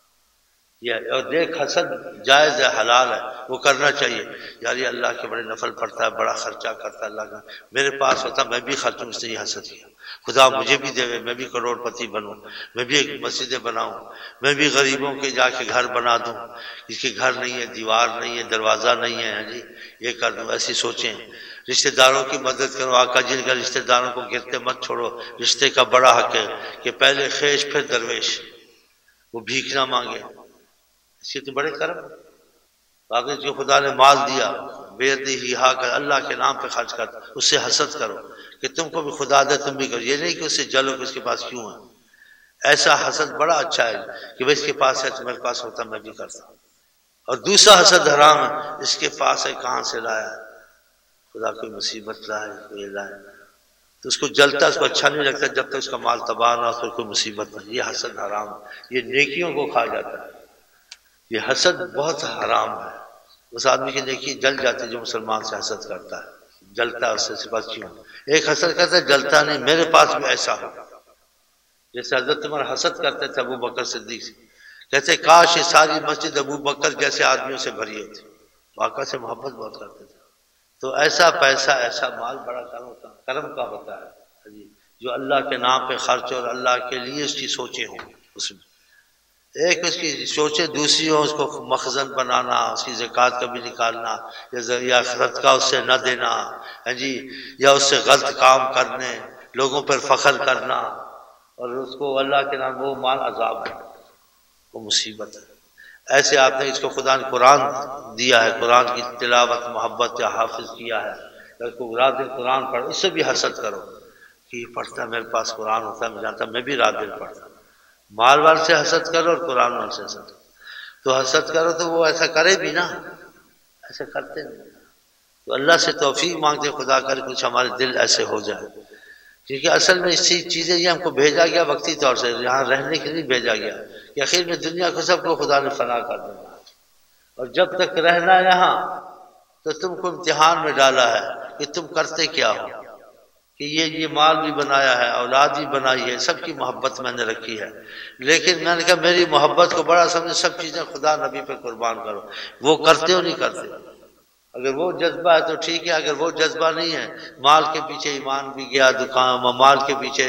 یہ اور دیکھ حسد جائز ہے، حلال ہے، وہ کرنا چاہیے، یار یہ اللہ کے بڑے نفل پڑتا ہے، بڑا خرچہ کرتا ہے، اللہ کا میرے پاس ہوتا میں بھی خرچوں، اس نے یہ حسد کیا، خدا مجھے بھی دے، میں بھی کروڑ پتی بنوں، میں بھی ایک مسجدیں بناؤں، میں بھی غریبوں کے جا کے گھر بنا دوں، اس کے گھر نہیں ہے، دیوار نہیں ہے، دروازہ نہیں ہے، جی یہ کر دوں، ایسی سوچیں۔ رشتہ داروں کی مدد کرو، آقا جن کا رشتہ داروں کو گرتے مت چھوڑو، رشتے کا بڑا حق ہے کہ پہلے خیش پھر درویش، وہ بھیک نہ مانگے، اس کے تو بڑے کرم، باقی جو خدا نے مال دیا بے ہی ہا کر اللہ کے نام پہ خرچ کر، اس سے حسد کرو کہ تم کو بھی خدا دے تم بھی کرو، یہ نہیں کہ اس سے جلو کہ اس کے پاس کیوں ہے، ایسا حسد بڑا اچھا ہے کہ بھائی اس کے پاس ہے تو میرے پاس ہوتا میں بھی کرتا، اور دوسرا حسد حرام ہے، اس کے پاس ہے کہاں سے لایا، خدا کوئی مصیبت لائے کوئی لائے تو اس کو جلتا، اس کو اچھا نہیں لگتا جب تک اس کا مال تباہ نہ ہو، کوئی مصیبت نہیں، یہ حسد حرام ہے، یہ نیکیوں کو کھا جاتا ہے، یہ حسد بہت حرام ہے، اس آدمی کی نیکی جل جاتی ہے جو مسلمان سے حسد کرتا ہے، جلتا ہے اس سے، اس کے پاس کیوں، ایک حسد کرتا ہے جلتا نہیں، میرے پاس بھی ایسا ہو، جیسے حضرت عمر حسد کرتے تھے ابو بکر صدیق سے، کہتے کاش یہ ساری مسجد ابو بکر جیسے آدمیوں سے بھری ہوتی، آقا سے محبت بہت کرتے تھے، تو ایسا پیسہ ایسا مال بڑا کرم کا کرم کا ہوتا ہے جی، جو اللہ کے نام پہ خرچ اور اللہ کے لیے اس کی سوچیں ہوں، اس میں ایک اس کی سوچے، دوسری ہو اس کو مخزن بنانا، اس کی زکوٰۃ کبھی نکالنا، یا صدقہ اس سے نہ دینا جی، یا اس سے غلط کام کرنے، لوگوں پر فخر کرنا، اور اس کو اللہ کے نام، وہ مال عذاب ہے، وہ مصیبت ہے۔ ایسے آپ نے اس کو خدا نے قرآن دیا ہے، قرآن کی تلاوت محبت یا حافظ کیا ہے، اگر کوئی رات دن قرآن پڑھ اس سے بھی حسد کرو کہ یہ پڑھتا ہے، میرے پاس قرآن ہوتا ہے، میں جانتا میں بھی رات دن پڑھتا۔ مال وال سے حسد کرو اور قرآن وال سے حسد کرو، تو حسد کرو تو وہ ایسا کرے بھی نا، ایسا کرتے نہیں۔ تو اللہ سے توفیق مانگتے خدا کر کچھ ہمارے دل ایسے ہو جائے، کیونکہ اصل میں اسی چیزیں یہ ہم کو بھیجا گیا وقتی طور سے، یہاں رہنے کے لیے بھیجا گیا کہ آخر میں دنیا کو سب کو خدا نے فنا کر دینا، اور جب تک رہنا یہاں تو تم کو امتحان میں ڈالا ہے کہ تم کرتے کیا ہو، کہ یہ یہ مال بھی بنایا ہے، اولاد بھی بنائی ہے، سب کی محبت میں نے رکھی ہے، لیکن میں نے کہا میری محبت کو بڑا سمجھے، سب چیزیں خدا نبی پہ قربان کرو۔ وہ کرتے ہو نہیں کرتے؟ اگر وہ جذبہ ہے تو ٹھیک ہے، اگر وہ جذبہ نہیں ہے، مال کے پیچھے ایمان بھی گیا، دکان مال کے پیچھے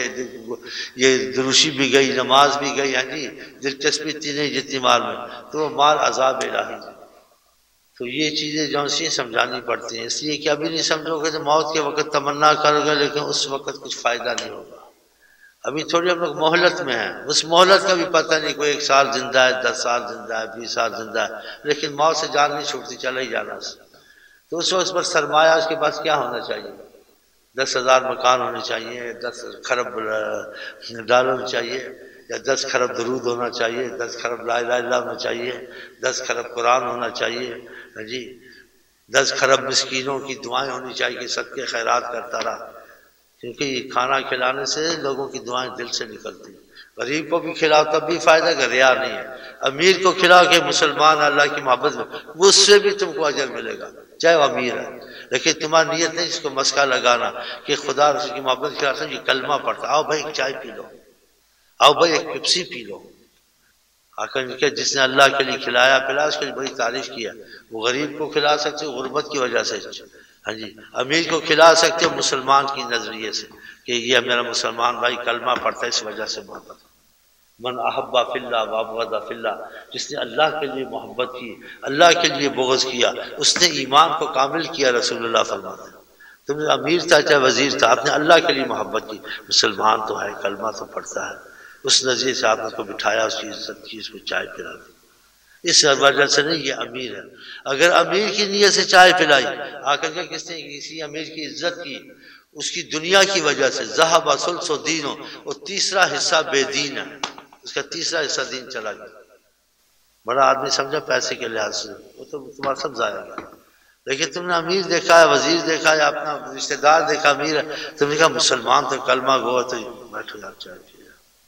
یہ دروشی بھی گئی، نماز بھی گئی، ہاں جی دلچسپی اتنی نہیں جتنی مال میں، تو وہ مال عذاب الہی ہے۔ تو یہ چیزیں جو سی سمجھانی پڑتی ہیں، اس لیے کہ ابھی نہیں سمجھو گے تو موت کے وقت تمنا کرو گے، لیکن اس وقت کچھ فائدہ نہیں ہوگا۔ ابھی تھوڑی ہم لوگ مہلت میں ہیں، اس مہلت کا بھی پتہ نہیں، کوئی ایک سال زندہ ہے، دس سال زندہ ہے، بیس سال زندہ ہے، لیکن موت سے جان نہیں چھوٹتی، چلا ہی جانا اس۔ تو اس وقت پر سرمایہ اس کے پاس کیا ہونا چاہیے؟ دس ہزار مکان ہونے چاہیے، دس خرب ڈالر چاہیے، یا دس خرب درود ہونا چاہیے، دس خرب لا الہ الا اللہ ہونا چاہیے، دس خرب قرآن ہونا چاہیے، جی دس خرب مسکینوں کی دعائیں ہونی چاہیے کہ صدقے خیرات کرتا رہا، کیونکہ یہ کھانا کھلانے سے لوگوں کی دعائیں دل سے نکلتی ہیں۔ غریب کو بھی کھلاؤ تب بھی فائدہ کا ریا نہیں ہے، امیر کو کھلاؤ کہ مسلمان اللہ کی محبت میں، اس سے بھی تم کو اجر ملے گا چاہے وہ امیر ہے، لیکن تمہاری نیت نہیں اس کو مسکا لگانا کہ خدا رسول کی محبت کھلاتا ہوں، یہ کلمہ پڑھتا، آؤ بھائی ایک چائے پی لو، آؤ بھائی ایک پیپسی پی لو۔ آخر کہ جس نے اللہ کے لیے کھلایا پلایا اس کی بڑی تعریف کیا، وہ غریب کو کھلا سکتے ہو غربت کی وجہ سے، ہاں جی امیر کو کھلا سکتے ہو مسلمان کی نظریے سے کہ یہ میرا مسلمان بھائی کلمہ پڑھتا ہے، اس وجہ سے محبت۔ من احبا فی اللہ وابغض فی اللہ، جس نے اللہ کے لیے محبت کی، اللہ کے لیے بغض کیا، اس نے ایمان کو کامل کیا، رسول اللہ فرماتے ہیں۔ تم نے امیر تھا چاہے وزیر تھا، آپ نے اللہ کے لیے محبت کی، مسلمان تو ہے، کلمہ تو پڑھتا ہے، اس نظریے سے آپ نے کو بٹھایا، اس کی عزت کی، اس کو چائے پلا دی۔ اس وجہ سے نہیں یہ امیر ہے، اگر امیر کی نیت سے چائے پلائی، آ کر کے کس نے کسی امیر کی عزت کی، اس کی دنیا کی وجہ سے، ذہب ثلث دینہ، اور تیسرا حصہ بے دین ہے، اس کا تیسرا حصہ دین چلا گیا۔ بڑا آدمی سمجھا پیسے کے لحاظ سے، وہ تو تمہارا سب ضائع گیا، لیکن تم نے امیر دیکھا ہے، وزیر دیکھا ہے، اپنا رشتہ دار دیکھا امیر ہے، تم نے کہا مسلمان تو کلمہ گو تو بیٹھو یار چائے پی،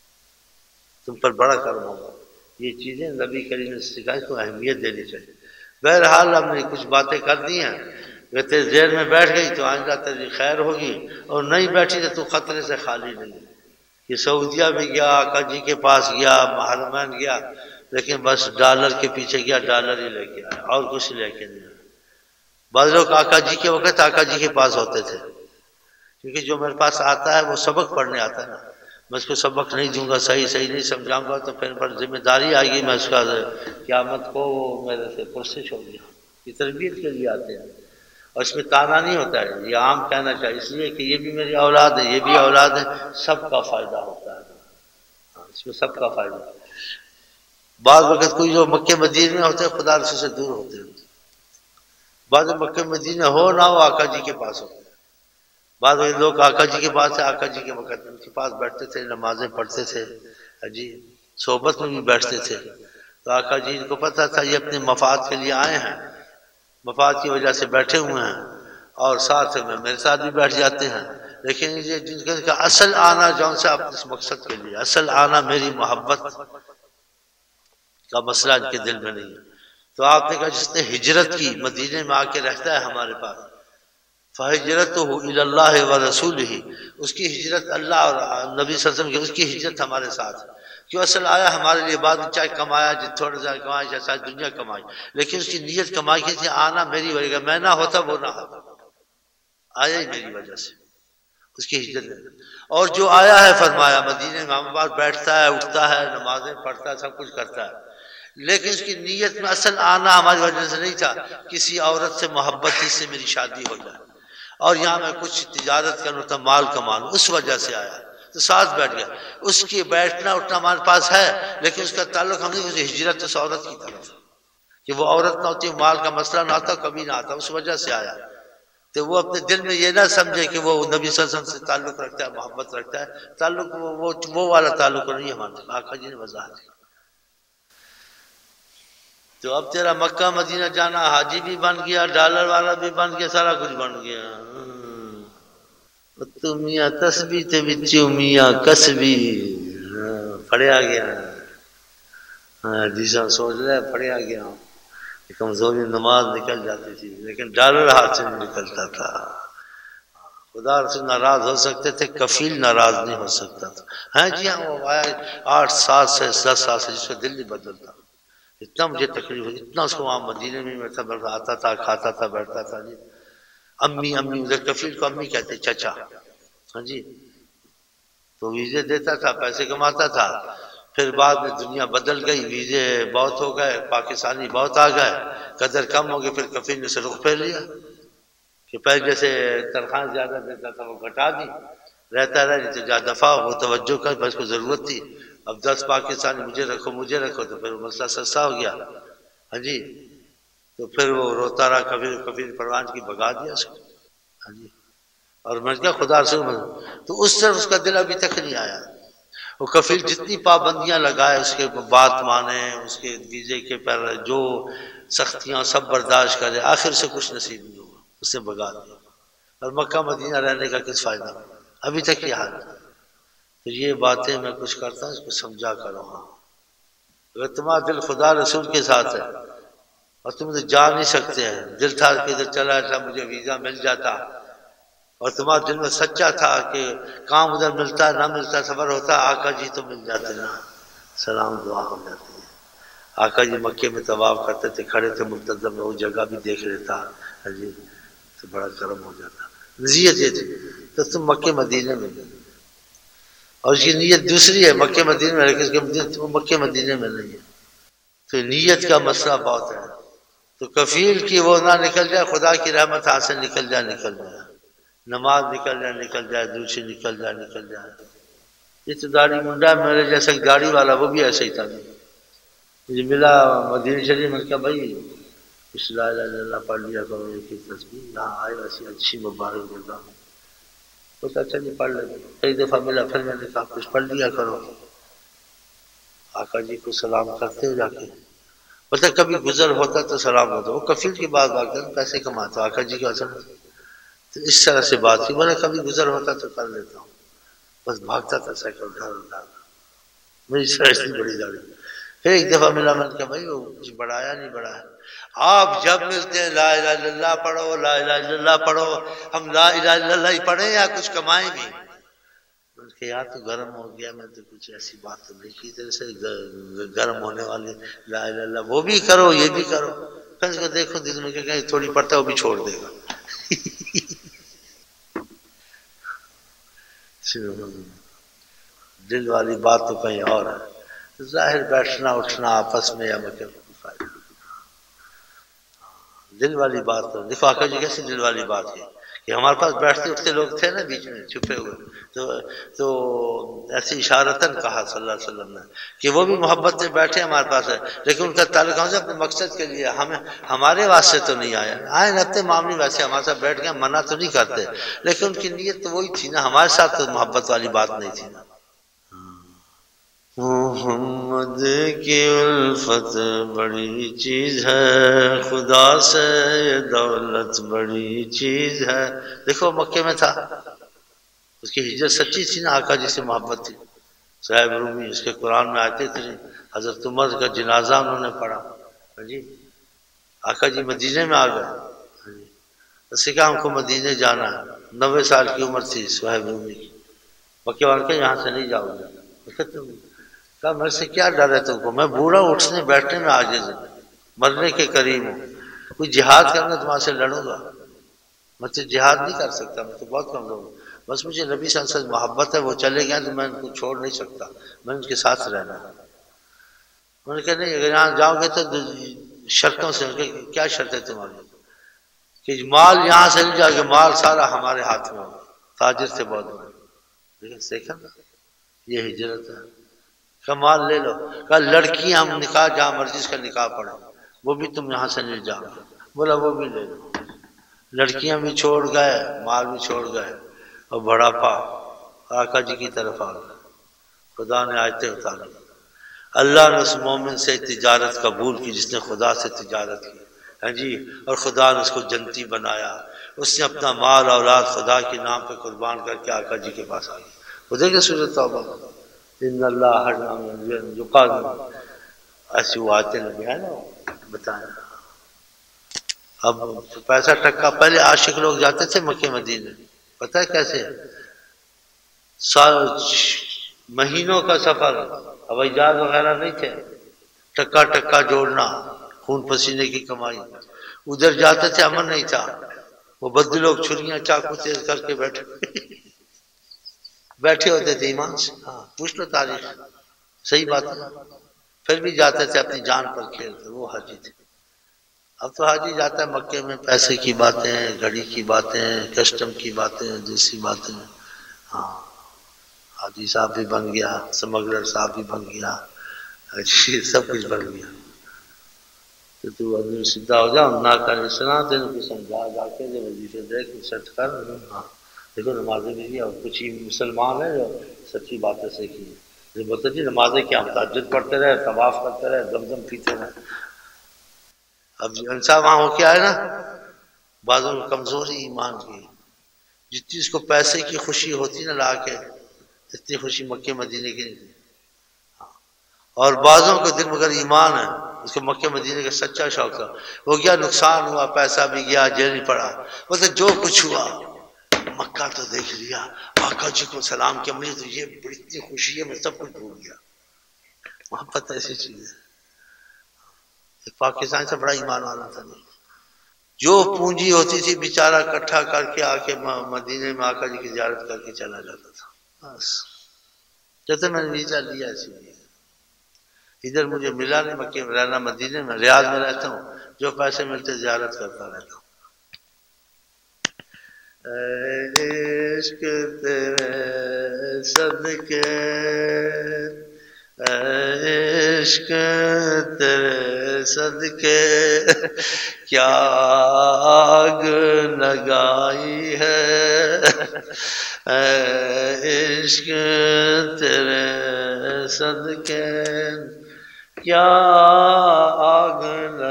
تم پر بڑا کرم ہوگا۔ یہ چیزیں نبی کریم نے سکھائی تو اہمیت دینی چاہیے۔ بہرحال ہم نے کچھ باتیں کر دی ہیں، اگر تیرے ذہن میں بیٹھ گئی تو آئندہ تیری خیر ہوگی، اور نہیں بیٹھی تو تو خطرے سے خالی نہیں ہے۔ یہ سعودیہ بھی گیا، آقا جی کے پاس گیا، حرمین گیا، لیکن بس ڈالر کے پیچھے گیا، ڈالر ہی لے کے آیا، اور کچھ لے کے نہیں آیا۔ بعض لوگ آقا جی کے وقت آقا جی کے پاس ہوتے تھے، کیونکہ جو میرے پاس آتا ہے وہ سبق پڑھنے آتا ہے نا، میں اس کو سبق نہیں دوں گا، صحیح صحیح نہیں سمجھاؤں گا تو پھر پر ذمہ داری آئے گی، میں اس کا قیامت کو میرے سے پرسش ہوگی۔ یہ تربیت کے لیے آتے ہیں، اور اس میں تانا نہیں ہوتا ہے، یہ عام کہنا چاہیے، اس لیے کہ یہ بھی میری اولاد ہے، یہ بھی اولاد ہے، سب کا فائدہ ہوتا ہے، اس میں سب کا فائدہ ہے۔ بعض وقت کوئی جو مکہ مدینے میں ہوتے ہیں خدا رسول سے دور ہوتے ہیں، بعض مکہ مدینے ہو نہ ہو آقا جی کے پاس ہوتے ہیں، بعض لوگ آقا جی کے پاس سے آقا جی کے وقت ان کے پاس بیٹھتے تھے، نمازیں پڑھتے تھے، جی صحبت میں بھی بیٹھتے تھے، تو آقا جی ان کو پتہ تھا یہ اپنے مفاد کے لیے آئے ہیں، مفاد کی وجہ سے بیٹھے ہوئے ہیں، اور ساتھ میں میرے ساتھ بھی بیٹھ جاتے ہیں، لیکن یہ جن کا اصل آنا جون سے آپ اس مقصد کے لیے، اصل آنا میری محبت کا مسئلہ ان کے دل میں نہیں ہے۔ تو آپ نے کہا جس نے ہجرت کی مدینے میں آ کے رہتا ہے ہمارے پاس، فہجرتہ الی اللہ ورسولہ، اس کی ہجرت اللہ اور نبی صلی اللہ علیہ وسلم کی، اس کی ہجرت ہمارے ساتھ ہے، کیوں اصل آیا ہمارے لیے، بعد میں چاہے کمایا جتنے تھوڑا سا کمایا چاہے ساری دنیا کمائی، لیکن اس کی نیت کمائی کی تھی، آنا میری وجہ، میں نہ ہوتا وہ نہ ہوتا، آیا ہی میری وجہ سے، اس کی ہجرت ہے۔ اور جو آیا ہے فرمایا مدینے میں ہمارے پاس بیٹھتا ہے، اٹھتا ہے، نمازیں پڑھتا ہے، سب کچھ کرتا ہے، لیکن اس کی نیت میں اصل آنا ہماری وجہ سے نہیں تھا، کسی عورت سے محبت جس سے میری شادی ہو جائے، اور یہاں میں کچھ تجارت کروں تو مال کما لوں، اس وجہ سے آیا، تو ساتھ بیٹھ گیا. اس کی بیٹھنا اٹھنا ہمارے پاس ہے لیکن اس کا تعلق ہم نے ہجرت اس عورت کی طرف کہ وہ عورت نہ ہوتی مال کا مسئلہ نہ آتا کبھی نہ آتا اس وجہ سے آیا. تو وہ اپنے دل میں یہ نہ سمجھے کہ وہ نبی صلی اللہ علیہ وسلم سے تعلق رکھتا ہے محبت رکھتا ہے. تعلق وہ وہ, وہ والا تعلق نہیں ہے ہمارے. آقا جی نے وضاحت کی. تو اب تیرا مکہ مدینہ جانا حاجی بھی بن گیا ڈالر والا بھی بن گیا سارا کچھ بن گیا. تو میاں تسبیح تے بچوں میاں کسبی پڑھیا گیا. ہاں جی سب سوچ رہے پڑھیا گیا کمزوری نماز نکل جاتی تھی لیکن ڈالر ہاتھ سے نہیں نکلتا تھا. خدا سے ناراض ہو سکتے تھے کفیل ناراض نہیں ہو سکتا تھا. ہاں جی ہاں وہ آیا آٹھ سال سے دس سال سے جس کا دل نہیں بدلتا. اتنا مجھے تکلیف ہوئی اتنا اس کو وہاں مدینے میں بیٹھا بیٹھا آتا تھا کھاتا تھا بیٹھتا تھا. جی امی امی ادھر کفیل کو امی کہتے چچا. ہاں جی تو ویزے دیتا تھا پیسے کماتا تھا. پھر بعد میں دنیا بدل گئی ویزے بہت ہو گئے پاکستانی بہت آ گئے قدر کم ہو گئی. پھر کفیل نے سے رخ پھیر لیا کہ پہلے جیسے تنخواہ زیادہ دیتا تھا وہ گھٹا دی رہتا رہے تو جا دفاع وہ توجہ کر بس کو ضرورت تھی. اب دس پاکستانی مجھے رکھو مجھے رکھو تو پھر وہ مسئلہ سستا ہو گیا. ہاں جی تو پھر وہ روتا رہا کبھی کبھی پروان کی بگا دیا اس کو. ہاں جی اور میں کیا خدا سے تو اس طرح اس کا دل ابھی تک نہیں آیا. وہ کفیل جتنی پابندیاں لگائے اس کے بات مانے اس کے ویزے کے پر جو سختیاں سب برداشت کرے آخر سے کچھ نصیب نہیں ہوا اس نے بگا دیا. اور مکہ مدینہ رہنے کا کس فائدہ ابھی تک یہ حال. تو یہ باتیں میں کچھ کرتا ہوں اس کو سمجھا کروں. ہاں اگر تمہارا دل خدا رسول کے ساتھ ہے اور تم تو جا نہیں سکتے ہیں دل تھا کہ ادھر چلا جاتا مجھے ویزا مل جاتا اور تمہارے دل میں سچا تھا کہ کام ادھر ملتا نہ ملتا صبر ہوتا آقا جی تو مل جاتے نا سلام دعا ہو جاتی ہے. آقا جی مکے میں طواف کرتے تھے کھڑے تھے منتظم میں وہ جگہ بھی دیکھ لیتا. ہاں جی تو بڑا کرم ہو جاتا. نصیحت یہ تھی تو تم مکے مدینے میں اور اس کی نیت دوسری ہے مکے مدینے میں لیکن مکے مدینے میں نہیں ہے. تو نیت کا مسئلہ بہت ہے. تو کفیل کی وہ نہ نکل جائے خدا کی رحمت ہاتھ سے نکل جائے نکل جائے نماز نکل جائے نکل جائے دوسری نکل جائے نکل جائے. یہ تو داڑھی منڈا میرے جیسا داڑھی والا وہ بھی ایسے ہی تھا. مجھے ملا مدینہ شریف میں کہا بھائی اس لا الہ الا اللہ پڑھ لیا کرو ایک ایک تسبیح یہاں آئے ویسی اچھی مبارک جگہ میں بہت اچھا نہیں پڑھ لے. کئی دفعہ ملا پھر میں نے کہا کچھ پڑھ لیا کرو. آقا جی کو سلام کرتے ہو جا کے پتہ کبھی گزر ہوتا تو سلام ہوتا. وہ کفیل کی بات بات کرتے پیسے کماتا آقا جی کا اثر تو اس طرح سے بات کی. بولے کبھی گزر ہوتا تو کر لیتا ہوں بس بھاگتا تھا سائیکل ڈھال ڈھال میری سائز بڑی داڑھی. پھر ایک دفعہ ملا میں نے کہا بھائی وہ کچھ بڑھایا نہیں بڑھایا. آپ جب ملتے ہیں لا الہ الا اللہ پڑھو لا الہ الا اللہ پڑھو ہم لا الہ الا اللہ ہی پڑھیں یا کچھ کمائیں بھی. کہ یار تو گرم ہو گیا میں تو کچھ ایسی بات تو نہیں کی تیرے سے گرم ہونے والی لا الہ الا اللہ وہ بھی کرو یہ بھی کرو. پھر اس کو دیکھو دل میں کہ تھوڑی پڑھتا ہے وہ بھی چھوڑ دے گا. دل والی بات تو کہیں اور ہے. ظاہر بیٹھنا اٹھنا آپس میں یا مکے دل والی بات تو دیکھو آقا جی کیسی دل والی بات ہے کہ ہمارے پاس بیٹھتے اٹھتے لوگ تھے نا بیچ میں چھپے ہوئے تو تو ایسی اشارتاً کہا صلی اللہ علیہ وسلم نے کہ وہ بھی محبت سے بیٹھے ہمارے پاس ہے لیکن ان کا تعلق ہم سے اپنے مقصد کے لیے ہمیں ہمارے واسطے تو نہیں آیا. آئے رہتے معاملے ویسے ہمارے ساتھ بیٹھ گئے منع تو نہیں کرتے لیکن ان کی نیت تو وہی تھی نا ہمارے ساتھ تو محبت والی بات نہیں تھی نا. محمد کی الفت بڑی چیز ہے خدا سے دولت بڑی چیز ہے. دیکھو مکے میں تھا اس کی ہجرت سچی تھی نا آقا جی سے محبت تھی. صاحب رومی اس کے قرآن میں آتے تھے حضرت عمر کا جنازہ انہوں نے پڑھا. جی آقا جی مدینے میں آ گئے اس سے کہا ہم کو مدینے جانا ہے. نوے سال کی عمر تھی صاحب رومی کی. مکے والے کہ یہاں سے نہیں جاؤ گے. کہا میرے سے کیا ڈر ہے تم کو میں بوڑھا اٹھنے بیٹھنے میں عاجز ہوں مرنے کے قریب ہوں. کوئی جہاد کرنا تمہارے سے لڑوں گا میں تو جہاد نہیں کر سکتا میں تو بہت کمزور ہوں. بس مجھے نبی صلی اللہ علیہ وسلم محبت ہے وہ چلے گئے تو میں ان کو چھوڑ نہیں سکتا میں ان کے ساتھ رہنا. میں نے کہا نہیں اگر یہاں جاؤ گے تو شرطوں سے کیا شرط ہے تمہاری کہ مال یہاں سے نہیں جاؤ گے مال سارا ہمارے ہاتھ میں ہوگا. تاجر سے بہت بڑے لیکن دیکھا نا یہ ہجرت ہے. کمال لے لو. کہا لڑکی ہم نکاح جہاں مرضی اس کا نکاح پڑھیں وہ بھی تم یہاں سے نہیں جاؤ. بولا وہ بھی لے لو. لڑکیاں بھی چھوڑ گئے مال بھی چھوڑ گئے اور بڑھاپا آقا جی کی طرف آ گیا. خدا نے آیتیں اتاری. اللہ نے اس مومن سے تجارت قبول کی جس نے خدا سے تجارت کی. ہاں جی. اور خدا نے اس کو جنتی بنایا. اس نے اپنا مال اولاد خدا کے نام پہ قربان کر کے آقا جی کے پاس آ گیا. وہ دیکھیں سورۃ توبہ ان اللہ ہر نام جو قادم ایسی وہ آتے لگے ہیں نا بتائیں. اب پیسہ ٹکا پہلے عاشق لوگ جاتے تھے مکے مدینے. پتہ ہے کیسے؟ سال مہینوں کا سفر ہوائی جہاز وغیرہ نہیں تھے. ٹکا ٹکا جوڑنا خون پسینے کی کمائی. ادھر جاتے تھے امن نہیں تھا. وہ بدو لوگ چھریاں چاقو تیز کر کے بیٹھے بیٹھے ہوتے تھے ایمان سے. ہاں پوچھ لو تاریخ صحیح بات ہے. پھر بھی جاتے تھے اپنی جان پر کھیلتے. وہ حاجی تھے. اب تو حاجی جاتا ہے مکے میں پیسے کی باتیں گھڑی کی باتیں کسٹم کی باتیں دوسری باتیں. ہاں حاجی صاحب بھی بن گیا سمگلر صاحب بھی بن گیا سب کچھ بن گیا. تو تو آدمی سیدھا ہو جاؤ نہ کرے سنا تین کو سمجھا جا کے جو وظیفے دیکھ سچ کر. ہاں دیکھو نمازیں بھی اور کچھ ہی مسلمان ہیں جو سچی باتیں سیکھی ہیں. جو بولتے جی نمازیں کیا تہجد پڑھتے رہے طواف کرتے رہے زمزم پیتے رہے. اب انصاف وہاں ہو کے آئے نا بعضوں کو کمزوری ایمان کی. جس چیز کو پیسے کی خوشی ہوتی نا لا کے اتنی خوشی مکے مدینے کی نہیں. اور بعضوں کو دل مگر ایمان ہے اس کو مکے مدینے کا سچا شوق تھا. وہ کیا نقصان ہوا پیسہ بھی گیا جیل بھی پڑا. بولتے جو کچھ ہوا مکہ تو دیکھ لیا آقا جی کو سلام کیا مجھے تو یہ بڑی اتنی خوشی ہے میں سب کچھ بھول گیا. محبت ایسی چیز ہے. ایک پاکستان سے بڑا ایمان والا تھا. جو پونجی ہوتی تھی بیچارہ اکٹھا کر کے آ کے مدینے میں آقا جی کی زیارت کر کے چلا جاتا تھا. بس کہتے میں نے ویزا لیا اسی لیے. ادھر مجھے ملا نہیں مکے میں رہنا مدینے میں ریاض میں رہتا ہوں جو پیسے ملتے زیارت کرتا رہتا ہوں. اے عشق تیرے صدقے اے عشق تیرے صدقے کیا آگ لگائی ہے. اے عشق تیرے صدقے کیا آگ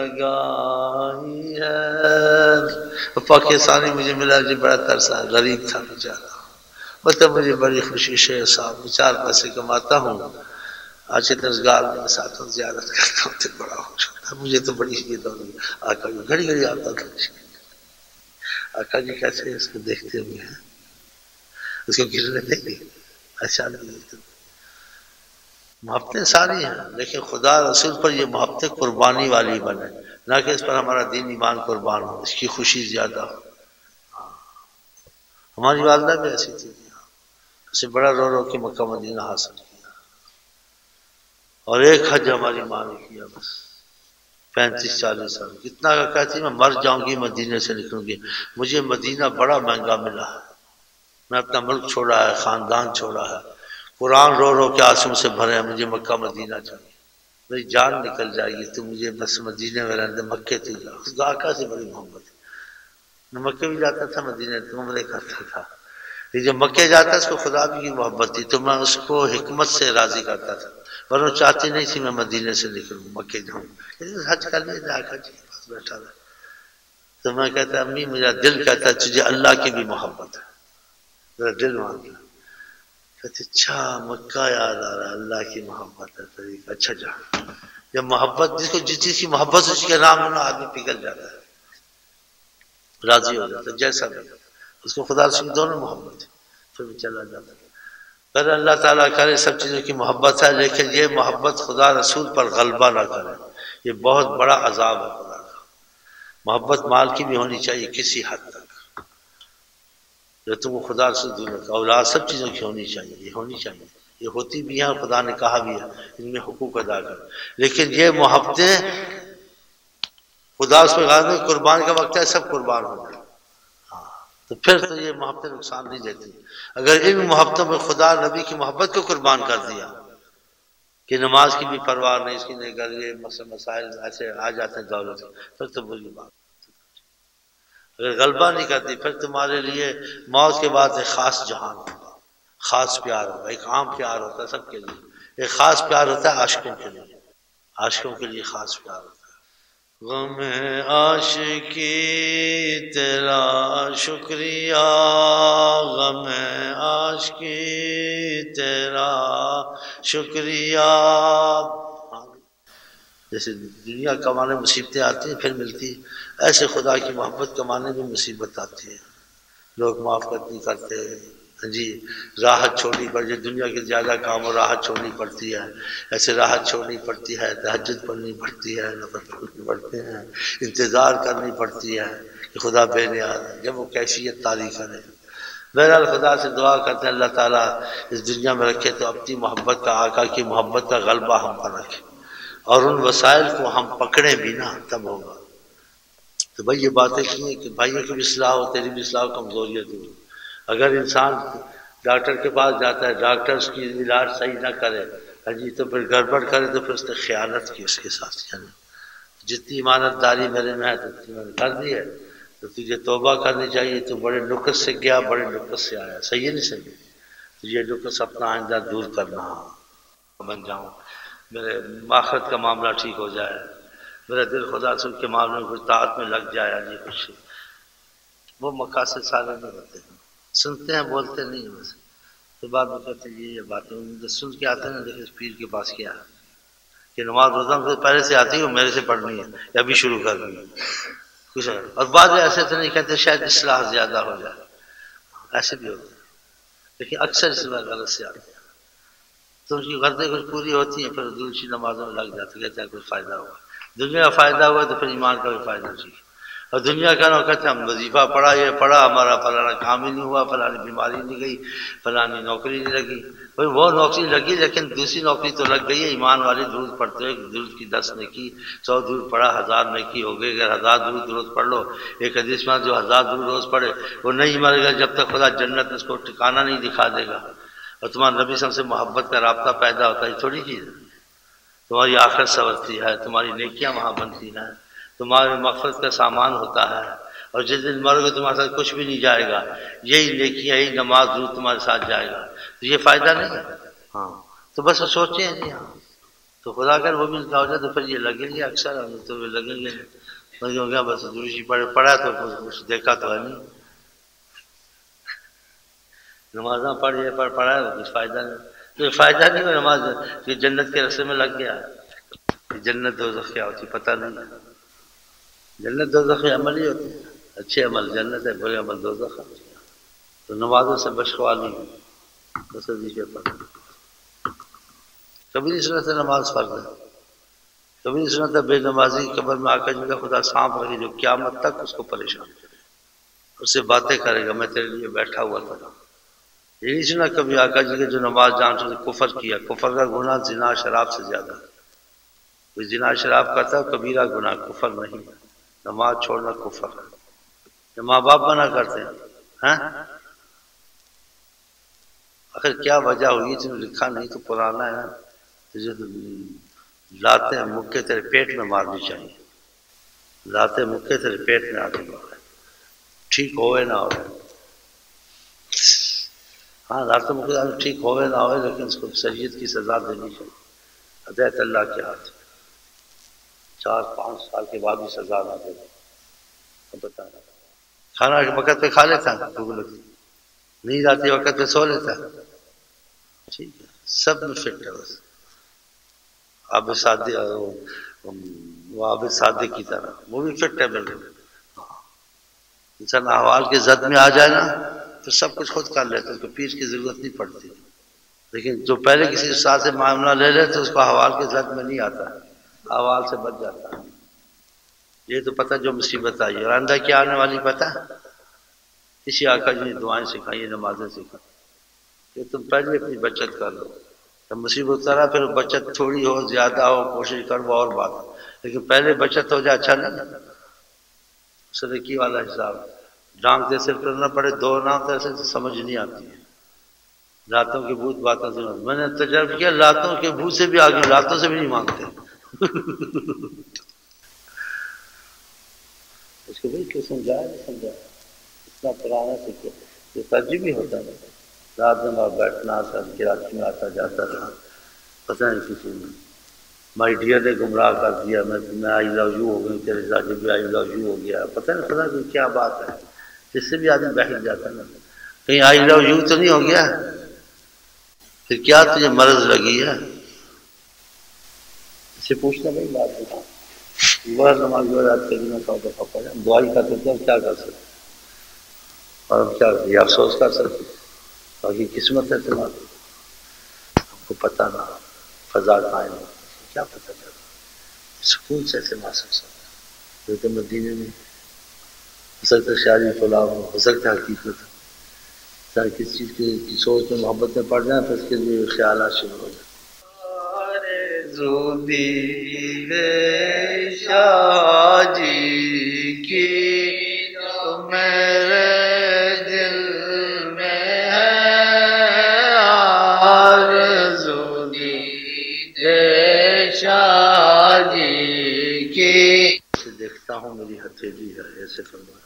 لگائی ہے. پاکستانی مجھے ملا جی بڑا ترسا غریب تھا بیچارہ. مطلب مجھے بڑی خوشی شیخ صاحب چار پیسے کماتا ہوں آج درسگاہ میں ساتھ ہوں زیارت کرتا ہوں تو بڑا خوش ہوتا. مجھے تو بڑی یہ دور آقا جی گھڑی گھڑی آتا تھا. آقا جی کیسے اس کو دیکھتے ہوئے ہیں اس کو گرنے دیں گے ایسا نہیں. محبتیں ساری ہیں لیکن خدا رسول پر یہ محبتیں قربانی والی بنے نہ کہ اس پر ہمارا دین ایمان قربان ہو اس کی خوشی زیادہ ہو. ہماری والدہ بھی ایسی تھی اسے بڑا رو رو کے مکہ مدینہ حاصل کیا اور ایک حج ہماری ماں نے کیا بس پینتیس چالیس سال. کتنا کا کہتی میں مر جاؤں گی مدینے سے نکلوں گی. مجھے مدینہ بڑا مہنگا ملا ہے. میں اپنا ملک چھوڑا ہے خاندان چھوڑا ہے قرآن رو رو کے آنسوں سے بھرے ہیں. مجھے مکہ مدینہ چاہیے. میری جان نکل جائے گی تو مجھے بس مدینے میں رہنے مکے تو جا. اس کو آقا سے بڑی محبت ہے. میں مکے بھی جاتا تھا مدینے تو عمرے کرتا تھا. یہ جب مکے جاتا اس کو خدا بھی کی محبت تھی تو میں اس کو حکمت سے راضی کرتا تھا ورنہ چاہتی نہیں تھی میں مدینے سے نکلوں مکے جاؤں. حج کر لیا آقا جی کے پاس بیٹھا رہا تو میں کہتا امی میرا دل کہتا تجھے اللہ کی بھی محبت ہے. میرا دل مانتا کہتے اچھا مکہ یاد آ رہا اللہ کی محبت ہے. طریقہ اچھا جا جب محبت جس کو جس چیز کی محبت اس کے نام لینا آدمی پگھل جاتا ہے راضی ہو جاتا ہے. جیسا بھی اس کو خدا سے دونوں محبت ہے پھر بھی چلا جاتا ہے. پر اللہ تعالیٰ کرے سب چیزوں کی محبت ہے لیکن یہ محبت خدا رسول پر غلبہ نہ کرے. یہ بہت بڑا عذاب ہے خدا کا. محبت مال کی بھی ہونی چاہیے کسی حد تک جو تم کو خدا سے دور رکھا. اولاد سب چیزوں کی ہونی چاہیے یہ ہونی چاہیے یہ ہوتی بھی ہیں. خدا نے کہا بھی ہے ان میں حقوق ادا کر. لیکن یہ محبتیں خدا اس پہ غالب قربان کا وقت ہے سب قربان ہو جائے. ہاں تو پھر تو یہ محبتیں نقصان نہیں دیتی۔ اگر ان محبتوں میں خدا نبی کی محبت کو قربان کر دیا کہ نماز کی بھی پرواہ نہیں، اس کی نہیں کر، یہ مسائل ایسے آ جاتے ہیں دولت، پھر تو بری بات۔ اگر غلبہ نہیں کرتی پھر تمہارے لیے موت کے بعد ایک خاص جہان ہوگا، خاص پیار ہوگا۔ ایک عام پیار ہوتا ہے سب کے لیے، ایک خاص پیار ہوتا ہے عاشقوں کے لیے، عاشقوں کے لیے خاص پیار ہوتا ہے۔ غم عاشقی تیرا شکریہ، غم عاشقی تیرا شکریہ۔ جیسے دنیا کمانے مصیبتیں آتی ہیں پھر ملتی، ایسے خدا کی محبت کمانے میں مصیبت آتی ہے، لوگ معاف نہیں کرتے جی، راحت چھوڑنی پڑتی ہے، دنیا کے زیادہ کام اور راحت چھوڑنی پڑتی ہے، ایسے راحت چھوڑنی پڑتی ہے، تہجد پڑھنی پڑتی ہے، نفل پڑھنے پڑتے ہیں، انتظار کرنی پڑتی ہے کہ خدا بے نیاز ہے جب وہ کیفیت طاری کرے۔ بہرحال خدا سے دعا کرتے ہیں اللہ تعالیٰ اس دنیا میں رکھے تو اپنی محبت کا، آقا کی محبت کا غلبہ ہم پر رکھے، اور ان وسائل کو ہم پکڑیں بھی نہ تب ہوگا۔ تو بھائی یہ باتیں کی ہیں کہ بھائیوں کی بھی اصلاح ہو، تیری بھی اصلاح ہو، کمزوریاں دور۔ اگر انسان ڈاکٹر کے پاس جاتا ہے، ڈاکٹر اس کی علاج صحیح نہ کرے جی تو پھر گڑبڑ کرے تو پھر اس نے خیانت کی اس کے ساتھ، یعنی جتنی ایمانت داری میرے میں ہے تو میں نے کر دی ہے، تو تجھے توبہ کرنی چاہیے، تو بڑے نکت سے گیا، بڑے نکت سے آیا، صحیح ہے نہیں صحیح؟ تو یہ نکت اپنا آئندہ دور کرنا بن جاؤں، میرے مآخرت کا معاملہ ٹھیک ہو جائے، میرا دل خدا سے کے معاملے میں کچھ طاعت میں لگ جائے، نہیں کچھ وہ مقاصد سارے نہیں ہوتے ہیں، سنتے ہیں بولتے نہیں ہیں بس، تو بعد میں کہتے ہیں یہ یہ باتیں سن کے آتے ہیں، دیکھیں اس پیر کے پاس کیا ہے کہ نماز روزہ سے پہلے سے آتی ہے میرے سے پڑھنی ہے یا ابھی شروع کرنی ہے کچھ ہے، اور بعد ایسے تو نہیں کہتے شاید اصلاح زیادہ ہو جائے، ایسے بھی ہوتے ہیں، لیکن اکثر اصلاح غلط سے آتے ہیں، تو ان کی غرضیں کچھ پوری ہوتی ہیں، پھر دوسری نمازوں میں لگ جاتے، کہتے ہیں کچھ فائدہ ہوا، دنیا کا فائدہ ہوا تو پھر ایمان کا بھی فائدہ چاہیے، اور دنیا کا نہ کہتے ہم وظیفہ پڑھا، یہ پڑھا، ہمارا فلانا کام ہی نہیں ہوا، فلانی بیماری نہیں گئی، فلانی نوکری نہیں لگی، بھائی وہ نوکری لگی لیکن دوسری نوکری تو لگ گئی ہے، ایمان والی درود پڑھتے ہوئے درود کی دس نیکی، سو درود پڑھا ہزار نیکی ہو گئی، اگر ہزار درود درود پڑھ لو، ایک حدیث میں جو ہزار درود روز پڑھے وہ نہیں مرے گا جب تک خدا جنت اس کو ٹھکانہ نہیں دکھا دے گا، اور تمہارے نبی صلی اللہ علیہ وسلم سے محبت کا رابطہ پیدا ہوتا ہے، یہ تھوڑی چیز ہے، تمہاری آخرت سنورتی ہے، تمہاری نیکیاں وہاں بنتی ہیں، تمہارے مغفرت کا سامان ہوتا ہے، اور جس دن مرو گے تمہارے ساتھ کچھ بھی نہیں جائے گا، یہی نیکیاں یہی نماز درود تمہارے ساتھ جائے گا، تو یہ فائدہ نہیں ہے، ہاں تو بس سوچیں جی، ہاں تو خدا اگر وہ بھی ہو جائے تو پھر یہ لگیں گے، اکثر ہم تو لگیں گے، میں ہو گیا بس دوسری پڑھے پڑھا تو کچھ دیکھا تو ہے نہیں، نمازاں پڑھے پڑھ پڑھا ہے کچھ فائدہ نہیں، تو فائدہ نہیں ہو نماز کہ جنت کے رستے میں لگ گیا، جنت دوزخ کیا ہوتی پتہ نہیں، جنت دوزخ عمل ہی ہوتے ہیں، اچھے عمل جنت ہے، برے عمل دوزخ ہے، تو نمازوں سے بشخوالی بس وظیفے پڑھ، کبھی نہیں سنا تھا نماز فرض ہے، کبھی نہیں سنا تھا بے نمازی قبر میں آ کر جو خدا سانپ رکھے جو قیامت تک اس کو پریشان کرے، اس سے باتیں کرے گا میں تیرے لیے بیٹھا ہوا تھا، یہ نہیں سنا کبھی آقا جی کے جو نماز جان سے کفر کیا، کفر کا گناہ زنا شراب سے زیادہ ہے، کوئی زنا شراب کرتا ہے کبیرہ گناہ، کفر نہیں، نماز چھوڑنا کفر ہے، جو ماں باپ منع کرتے ہیں، ہاں آخر کیا وجہ ہوئی تم نے لکھا نہیں تو پرانا ہے نا، تجھے تو لاتے ہیں مکے تیرے پیٹ میں مارنی چاہیے، لاتے مکے تیرے پیٹ میں آتے مارے، ٹھیک ہوئے نہ ہوئے، ہاں لاتے مکے ٹھیک ہوئے نہ ہوئے لیکن اس کو شریعت کی سزا دینی چاہیے، ہدایت اللہ کے ہاتھ، چار پانچ سال کے بعد بھی سزا نہ دے، بتانا کھانا وقت پہ کھا لیتا نیند آتی وقت پہ سو لیتا، ٹھیک ہے سب میں فٹ ہے، بس عابد صادق وہ عابد صادق کی طرح وہ بھی فٹ ہے بالکل، انسان احوال کے زد میں آ جائے نا تو سب کچھ خود کر لیتا، اس کو پیر کی ضرورت نہیں پڑتی، لیکن جو پہلے کسی استاد سے معاملہ لے لے تو اس کو احوال کے زد میں نہیں آتا، احوال سے بچ جاتا ہے، یہ تو پتہ جو مصیبت آئی اور آئندہ کیا آنے والی پتہ، اسی آقا جی نے دعائیں سکھائی، نمازیں سکھائی کہ تم پہلے اپنی بچت کر لو، جب مصیبت اترا پھر بچت تھوڑی ہو زیادہ ہو کوشش کر وہ اور بات، لیکن پہلے بچت ہو جائے اچھا نہیں، صدقی والا حساب، ڈانگ سے صرف کرنا پڑے دو نام تو ایسے سمجھ نہیں آتی ہے. لاتوں کے بھوت باتوں سے میں نے تجربہ کیا لاتوں کے بھوت سے بھی آگے لاتوں سے بھی نہیں مانگتے. اس کو بھائی کیوں سمجھایا نہیں سمجھایا اتنا پرانا سیکھے یہ ترجیح بھی ہوتا ہے. رات میں وہاں بیٹھنا تھا کراچی میں آتا جاتا تھا پتہ نہیں کسی نے مائی ڈیئر نے گمراہ کر دیا میں میں آئی لو یو ہو گئی تیرے ساتھ بھی آئی لو یو ہو گیا پتہ نہیں پتہ نہیں کیا بات ہے جس سے بھی آدمی بیٹھ جاتا ہے نا کہیں آئی لو یو تو نہیں ہو گیا پھر کیا تجھے مرض لگی ہے اس سے پوچھنا بھائی بات بتا وہ نماز رات کے دن سو دفعہ پڑھے دعائی کا تو کیا کر سکتے اور ہم کیا یہ افسوس کر سکتے باقی قسمت ہے تمہاری ہم کو پتہ نہ فضا قائم کیا پتہ چلا سکون سے ایسے محسوس ہوتا ہے تو مدینے میں ہو سکتا ہے شاعری فلاں ہو سکتا ہے حقیقت چاہے کس چیز کی سوچ میں محبت میں پڑ جائیں پھر اس کے لیے خیالات شروع ہو جائیں شاہ جی کی تو میرے دل میں ہے آرزو دید شاہ جی کی دیکھتا ہوں میری ہتھیلی ہے ایسے فرمایا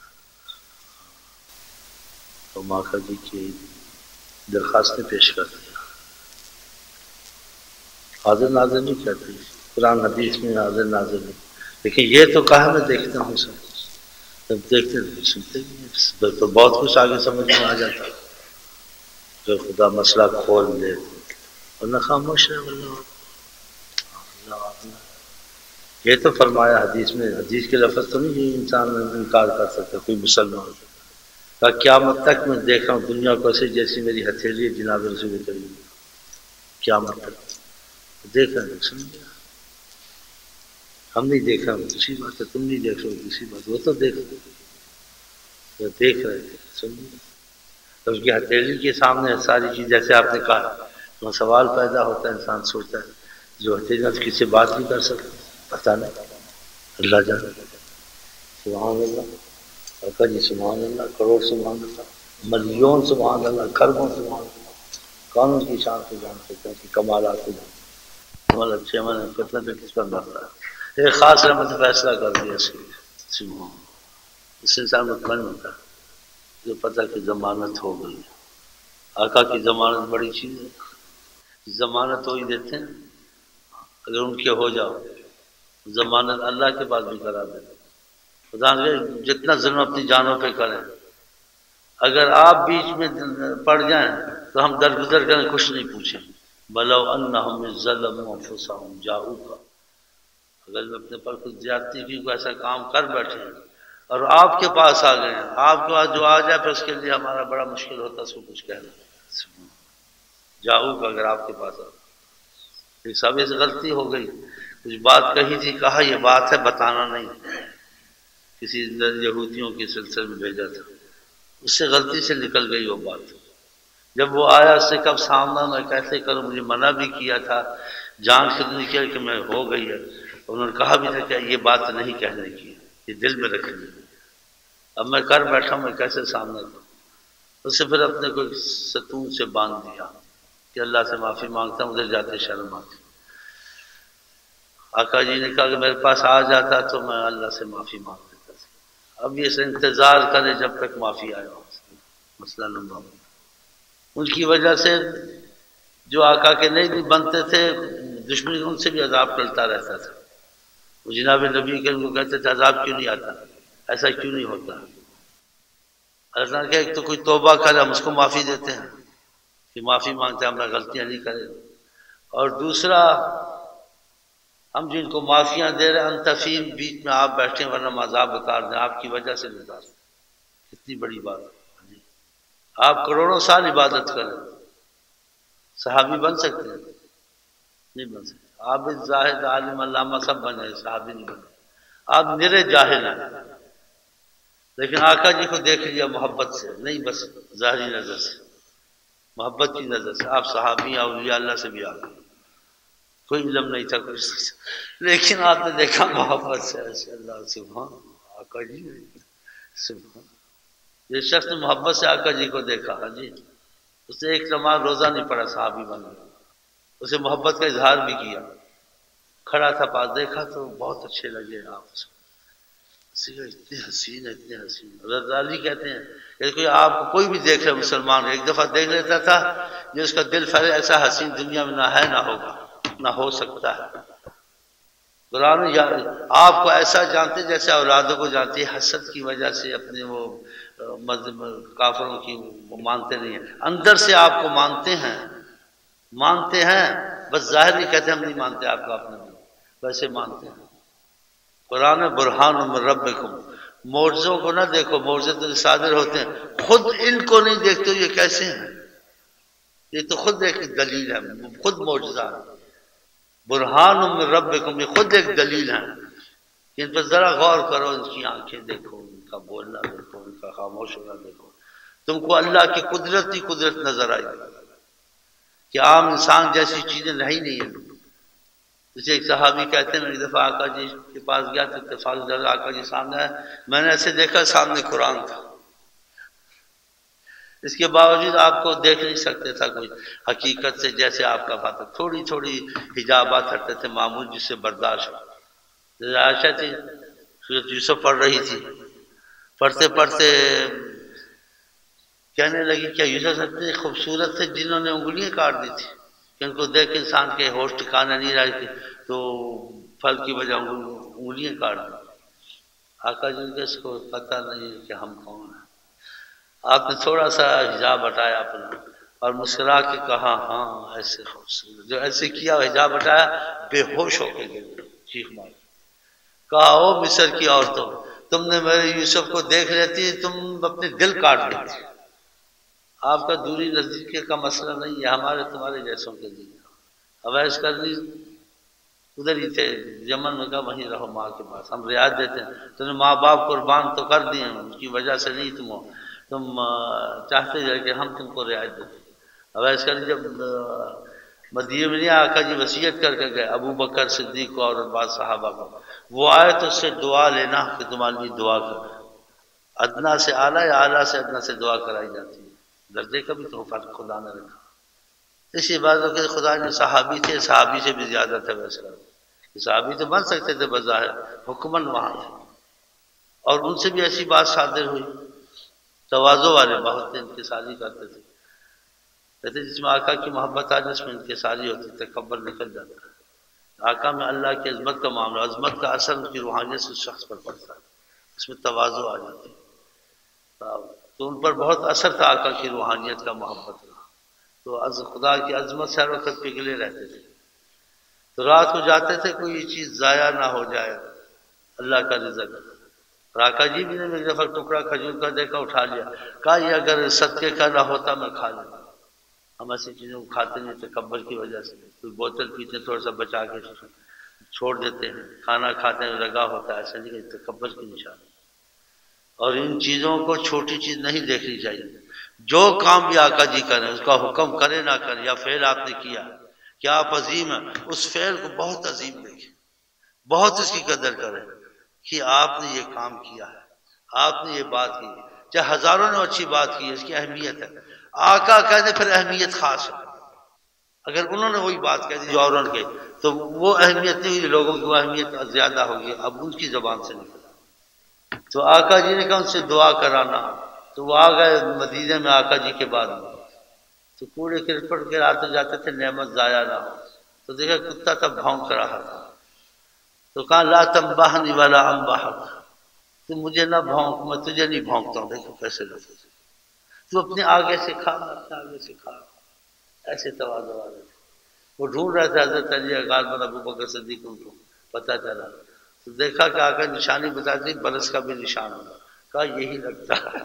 تو ماخا جی کی درخواستیں پیش کر دیا حاضر ناظر نہیں کہتے قرآن حدیث میں حاضر ناظر نہیں لیکن یہ تو کہا میں دیکھتا ہوں سب جب دیکھتے نہیں سنتے نہیں تو بہت کچھ آگے سمجھ میں آ جاتا جو خدا مسئلہ کھول دے اور نہ خاموش ہے اللہ یہ تو فرمایا حدیث میں حدیث کے لفظ تو نہیں یہ انسان انکار کر سکتا کوئی مسلمان کہ قیامت تک میں دیکھ رہا ہوں دنیا کو ایسے جیسی میری ہتھیلی ہے جناب رسول کریم قیامت تک دیکھ رہے سن لیا ہم نہیں دیکھ رہے دوسری بات ہے تم نہیں دیکھ رہے دوسری بات وہ تو دیکھ وہ دیکھ رہے تھے سن لیا تو اس کی ہتھیلی کے سامنے ساری چیز جیسے آپ نے کہا وہ سوال پیدا ہوتا ہے انسان سوچتا ہے جو ہتھیلی کسی سے بات نہیں کر سکتا پتہ نہیں اللہ جانے سبحان اللہ اور جی سبحان اللہ کروڑ سبحان اللہ ملین سبحان اللہ کروڑوں سبحان اللہ کون ان کی شان کو جان سکتے ہیں کہ کمالات کو جان عمل اچھے عمل فتنہ پہ کس پر مرتا ہے ایک خاص رحمت فیصلہ کر دیا اس کے اس انسان مطمئن ہوتا ہے جو پتہ کہ ضمانت ہو گئی آقا کی ضمانت بڑی چیز ہے ضمانت وہی دیتے ہیں اگر ان کے ہو جاؤ ضمانت اللہ کے پاس بھی کرا دیں خدا جتنا ظلم اپنی جانوں پہ کریں اگر آپ بیچ میں پڑ جائیں تو ہم درگزر کریں کچھ نہیں پوچھیں بلو انہم ظلموا انفسہم جاؤک اگر میں اپنے پر کچھ زیادتی کی کوئی ایسا کام کر بیٹھے اور آپ کے پاس آ گئے آپ کے پاس جو آ جائے پھر اس کے لیے ہمارا بڑا مشکل ہوتا ہے اس کو کچھ کہنا جاؤک اگر آپ کے پاس آ ایک سب سے غلطی ہو گئی کچھ بات کہی تھی کہا یہ بات ہے بتانا نہیں کسی یہودیوں کے سلسلے میں بھیجا تھا اس سے غلطی سے نکل گئی وہ بات جب وہ آیا اس سے کب سامنا میں کیسے کروں مجھے منع بھی کیا تھا جان کتنی کیا کہ میں ہو گئی ہے انہوں نے کہا بھی تھا کہ یہ بات نہیں کہنے کی یہ دل میں رکھنی اب میں کر بیٹھا میں کیسے سامنا کروں اس سے پھر اپنے کو ستون سے باندھ دیا کہ اللہ سے معافی مانگتا ہوں ادھر جاتے شرم آتی آقا جی نے کہا کہ میرے پاس آ جاتا تو میں اللہ سے معافی مانگ دیتا تھا اب یہ انتظار کرے جب تک معافی آئے مسئلہ لمبا ان کی وجہ سے جو آقا کے نہیں بھی بنتے تھے دشمنی ان سے بھی عذاب ٹلتا رہتا تھا وہ جناب نبی کے ان کو کہتے تھے عذاب کیوں نہیں آتا ایسا کیوں نہیں ہوتا اللہ کہ ایک تو کوئی توبہ کرے ہم اس کو معافی دیتے ہیں کہ معافی مانگتے ہیں ہمارا غلطیاں نہیں کرے اور دوسرا ہم جن کو معافیاں دے رہے ہیں انتفیم بیچ میں آپ بیٹھے ورنہ عذاب اتار دیں آپ کی وجہ سے اتار دیں کتنی بڑی بات ہے آپ کروڑوں سال عبادت کریں صحابی بن سکتے ہیں نہیں بن سکتے عابد زاہد عالم علامہ سب بنے صحابی نہیں بنے آپ نرے جاہل ہیں لیکن آقا جی کو دیکھ لیا محبت سے نہیں بس ظاہری نظر سے محبت کی نظر سے آپ صحابی اولیاء اللہ سے بھی آگے کوئی علم نہیں تھا کچھ لیکن آپ نے دیکھا محبت سے اللہ سبحان آقا جی سبحان یہ شخص نے محبت سے آقا جی کو دیکھا، ہاں جی، اس نے ایک نماز روزہ نہیں پڑھا، صحابی بن گیا، اسے محبت کا اظہار بھی کیا، کھڑا تھا پاس، دیکھا تو بہت اچھے لگے آپ سے، اتنے حسین ہے اتنے حسین۔ حضرت علی کہتے ہیں کہ کوئی آپ کو کوئی بھی دیکھ رہے مسلمان ایک دفعہ دیکھ لیتا تھا یہ اس کا دل پھیلے، ایسا حسین دنیا میں نہ ہے نہ ہوگا نہ ہو سکتا ہے۔ قرآن آپ کو ایسا جانتے جیسے اولادوں کو جانتی ہے، حسد کی وجہ سے اپنے وہ مذہب کافروں کی وہ مانتے نہیں ہیں، اندر سے آپ کو مانتے ہیں مانتے ہیں، بس ظاہر نہیں کہتے ہم نہیں مانتے آپ کو، اپنے ویسے مانتے ہیں۔ قرآن برہان من ربکم، معجزوں کو نہ دیکھو، معجزے تو صادر ہوتے ہیں، خود ان کو نہیں دیکھتے یہ کیسے ہیں، یہ تو خود ایک دلیل ہے، خود معجزہ ہے۔ برہان من ربکم، یہ خود ایک دلیل ہے، ان پر ذرا غور کرو، ان کی آنکھیں دیکھو، ان کا بولنا دیکھو، ان کا خاموش ہونا دیکھو، تم کو اللہ کی قدرت ہی قدرت نظر آئے گی کہ عام انسان جیسی چیزیں نہیں نہیں ہیں۔ جیسے ایک صحابی کہتے ہیں میں ایک دفعہ آقا جی کے پاس گیا تو اتفاق سے آقا جی سامنے آئے، میں نے ایسے دیکھا سامنے قرآن تھا، اس کے باوجود آپ کو دیکھ نہیں سکتے تھا کوئی حقیقت سے، جیسے آپ کا فاتح تھوڑی تھوڑی حجابات ہٹتے تھے معمول جس سے برداشت ہو۔ عائشہ تھی سورۃ یوسف پڑھ رہی تھی، پڑھتے پڑھتے کہنے لگی کیا یوسف اتنے خوبصورت تھے جنہوں نے انگلیاں کاٹ دی تھی کہ ان کو دیکھ کے انسان کے ہوش ٹھکانا نہیں رہی تھی تو پھل کی وجہ انگلیاں کاٹ دی۔ آقا جی کو اس کو پتہ نہیں کہ ہم کون ہیں، آپ نے تھوڑا سا حجاب ہٹایا اپنا اور مسکرا کے کہا ہاں ایسے خوبصورت، جو ایسے کیا حجاب ہٹایا بے ہوش ہو کے گر گئی، چیخ مار کہا او مصر کی عورتوں، تم نے میرے یوسف کو دیکھ لیتی تم اپنے دل کاٹ لیتی۔ آپ کا دوری نزدیکی کا مسئلہ نہیں ہے، ہمارے تمہارے جیسوں کے لیے۔ اویس کرنی ادھر ہی تھے یمن میں، کہا وہیں رہو ماں کے پاس، ہم رعایت دیتے ہیں، تم نے ماں باپ قربان تو کر دیے ہیں، ان کی وجہ سے نہیں تم تم چاہتے جائے کہ ہم تم کو رعایت دیتے۔ اویس کرنی جب مدینے میں نہیں آقا جی وصیت کر کے گئے ابو بکر صدیق کو اور بعض صحابہ کو، وہ آئے تو اس سے دعا لینا کہ تمہارے لیے دعا کرو، ادنا سے اعلیٰ یا اعلیٰ سے ادنا سے دعا کرائی جاتی ہے، درجے کا بھی تو فرق خدا نے رکھا۔ اسی بات کہ خدا نے صحابی تھے، صحابی سے بھی زیادہ تھے ویسے، صحابی تو بن سکتے تھے بظاہر، حکمن وہاں تھے، اور ان سے بھی ایسی بات صادر ہوئی، تواضع والے بہت تھے، انکساری کرتے تھے، کہتے جس میں آقا کی محبت آ جس میں انکساری ہوتی تکبر نکل جاتا ہے۔ آقا میں اللہ کی عظمت کا معاملہ، عظمت کا اثر ان کی روحانیت سے شخص پر پڑتا ہے، اس میں تواضع آ جاتی ہے، تو ان پر بہت اثر تھا آقا کی روحانیت کا، محبت کا، تو از خدا کی عظمت سے ہر وقت پگھلے رہتے تھے، تو رات کو جاتے تھے کوئی چیز ضائع نہ ہو جائے، اللہ کا رزق۔ اور آقا جی بھی نے ایک دفعہ ٹکڑا کھجور کا دیکھا اٹھا لیا، کہا یہ اگر صدقے کا نہ ہوتا میں کھا لیتا، ہم ایسی چیزوں کو کھاتے نہیں تکبر کی وجہ سے، کوئی بوتل پیتے تھوڑا سا بچا کے چھوڑ دیتے ہیں، کھانا کھاتے ہیں لگا ہوتا ہے، ایسا نہیں کہ تکبر کی نشانی۔ اور ان چیزوں کو چھوٹی چیز نہیں دیکھنی چاہیے، جو کام بھی آقا جی کریں اس کا حکم کرے نہ کرے، یا فعل آپ نے کیا کیا آپ عظیم ہیں، اس فعل کو بہت عظیم دیکھیں، بہت اس کی قدر کریں کہ آپ نے یہ کام کیا ہے، آپ نے یہ بات کی، چاہے ہزاروں نے اچھی بات کی ہے، اس کی اہمیت ہے، آقا کہتے پھر اہمیت خاص ہے، اگر انہوں نے وہی بات کہہ دی جو اوروں کے تو وہ اہمیت نہیں ہوئی، لوگوں کی وہ اہمیت زیادہ ہوگی، اب ان کی زبان سے نکلا۔ تو آقا جی نے کہا ان سے دعا کرانا، تو وہ آ گئے مدینے میں آقا جی کے بعد، تو کوڑے کرپٹ کے آتے جاتے تھے نعمت ضائع نہ ہو، تو دیکھا کتا تب بھونک رہا تھا، تو کہا لا تنبہنی ولا انبہک، تو مجھے نہ بھونک میں تجھے نہیں بھونکتا ہوں، دیکھو کیسے لگتا، تو اپنے آگے سے کھا اپنے آگے سے کھا، ایسے تواضع والے تھے۔ وہ ڈھونڈ رہے تھے حضرت علی غالباً ابو بکر صدیق، ان کو پتہ چلا تو دیکھا کہ آقا نشانی بتا دی، برس کا بھی نشان ہوگا، کہا یہی لگتا ہے،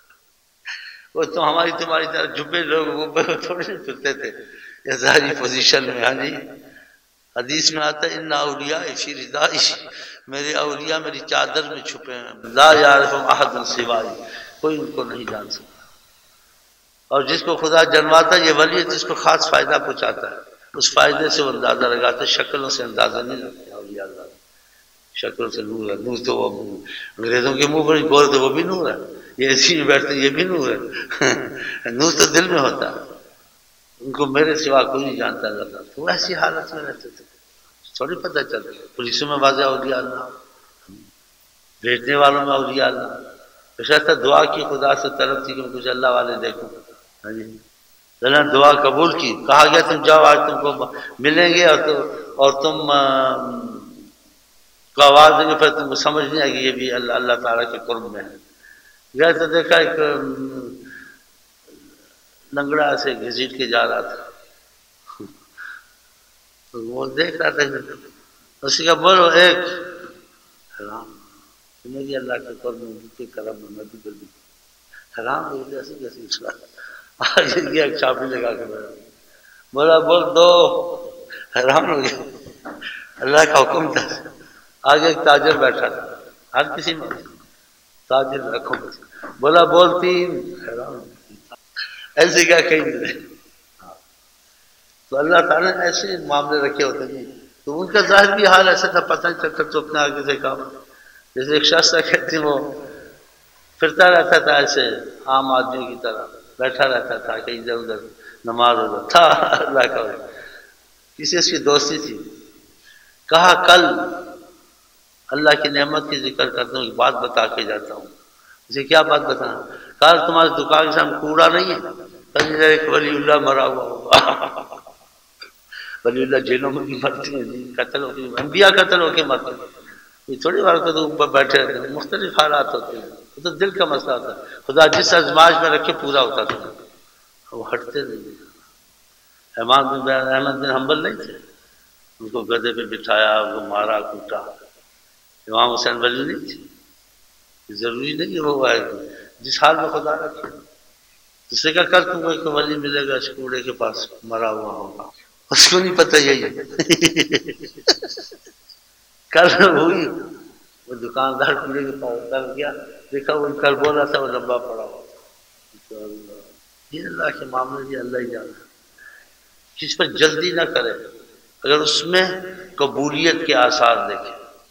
وہ تو ہماری تمہاری طرح جھپے لوگ وہ تھوڑے نہیں پھرتے تھے یہ ظاہری پوزیشن میں۔ ہاں جی حدیث میں آتا ہے ان اولیاء فی ردائی، میرے اولیاء میری چادر میں چھپے ہیں، لا یعرفهم احد سوائی، کوئی ان کو نہیں جان سکتا، اور جس کو خدا جنواتا ہے یہ ولی ہے، جس کو خاص فائدہ پہنچاتا ہے اس فائدے سے وہ اندازہ لگاتے، شکلوں سے اندازہ نہیں لگتا اولیاء اللہ۔ شکل سے نور ہے، نور تو وہ انگریزوں کے منہ پر گور تو وہ بھی نور ہے، یہ اسی میں بیٹھتے یہ بھی نور ہے نور تو دل میں ہوتا ہے، ان کو میرے سوا کوئی نہیں جانتا اللہ تعالیٰ، تو ایسی حالت میں رہتے تھے، تھوڑی پتہ چلتا پولیسوں میں واضح اولیاء اللہ، بھیجنے والوں میں اولیاء اللہ، تو شاید دعا کی خدا سے طلب تھی کہ کچھ اللہ والے دیکھو، ہاں جی اللہ نے دعا قبول کی، کہا گیا تم جاؤ آج تم کو ملیں گے اور تو اور تم کو آواز دیں گے، پھر تم کو سمجھ نہیں آئے گی یہ بھی اللہ اللہ تعالیٰ کے قرب میں ہے، گئے تو دیکھا ایک لنگڑا سے گھسیٹ کے جا رہا تھا، وہ دیکھ رہا تھا اسی کا بولو ایک حرام تمہیں بھی اللہ کے قرب میں کے کرم میں میں بھی کر دوں حرام ہو گیا ایسے کیسے اس کا آگے گیا ایک چابی لگا کے بیٹھا بولا بول دو حرام ہو گیا، اللہ کا حکم تھا، آگے ایک تاجر بیٹھا تھا، ہر کسی میں تاجر رکھو بولا بول تین حرام ایسے کیا کہیں نہیں، تو اللہ تعالیٰ نے ایسے معاملے رکھے ہوتے ہیں، تو ان کا ظاہر بھی حال ایسا تھا، پتہ نہیں چلتا تو اپنے آگے سے کام، جیسے ایک شخص کہتے ہیں وہ پھرتا رہتا تھا ایسے عام آدمی کی طرح، بیٹھا رہتا تھا کہیں ادھر ادھر نماز ادھر تھا اللہ کا، کسی اس کی دوستی تھی، کہا کل اللہ کی نعمت کی ذکر کرتا ہوں، ایک بات بتا کے جاتا ہوں، اسے کیا بات بتانا، کل تمہاری دکان کے سامنے کوڑا نہیں ہے، کل ایک ولی اللہ مرا ہوا ہوگا، ولی اللہ جیلوں میں بھی مرتے ہیں، قتل ہو کے انبیاء قتل ہو کے مرتے ہیں، یہ تھوڑی بار کو تو اوپر بیٹھے رہتے ہیں، مختلف حالات ہوتے ہیں، وہ تو دل کا مسئلہ ہوتا ہے، خدا جس ازماج میں رکھے پورا ہوتا تھا، وہ ہٹتے نہیں، احمد بن احمد بن حنبل نہیں تھے، ان کو گدے پہ بٹھایا، ان کو مارا کوٹا، امام حسین ولی نہیں تھی، ضروری نہیں ہے وہ آئے جس حال میں خدا رکھے، اس نے کہا کل تم کو ایک ولی ملے گا اس کوڑے کے پاس مرا ہوا ہوگا، اس کو نہیں پتہ یہی ہے کل ہوئی وہ دکاندار کوڑے کے پاس ڈر گیا، دیکھا وہ کل بولا تھا وہ لمبا پڑا ہوا، یہ اللہ کے معاملے یہ اللہ ہی جانا، کس پر جلدی نہ کرے، اگر اس میں قبولیت کے آثار دیکھیں،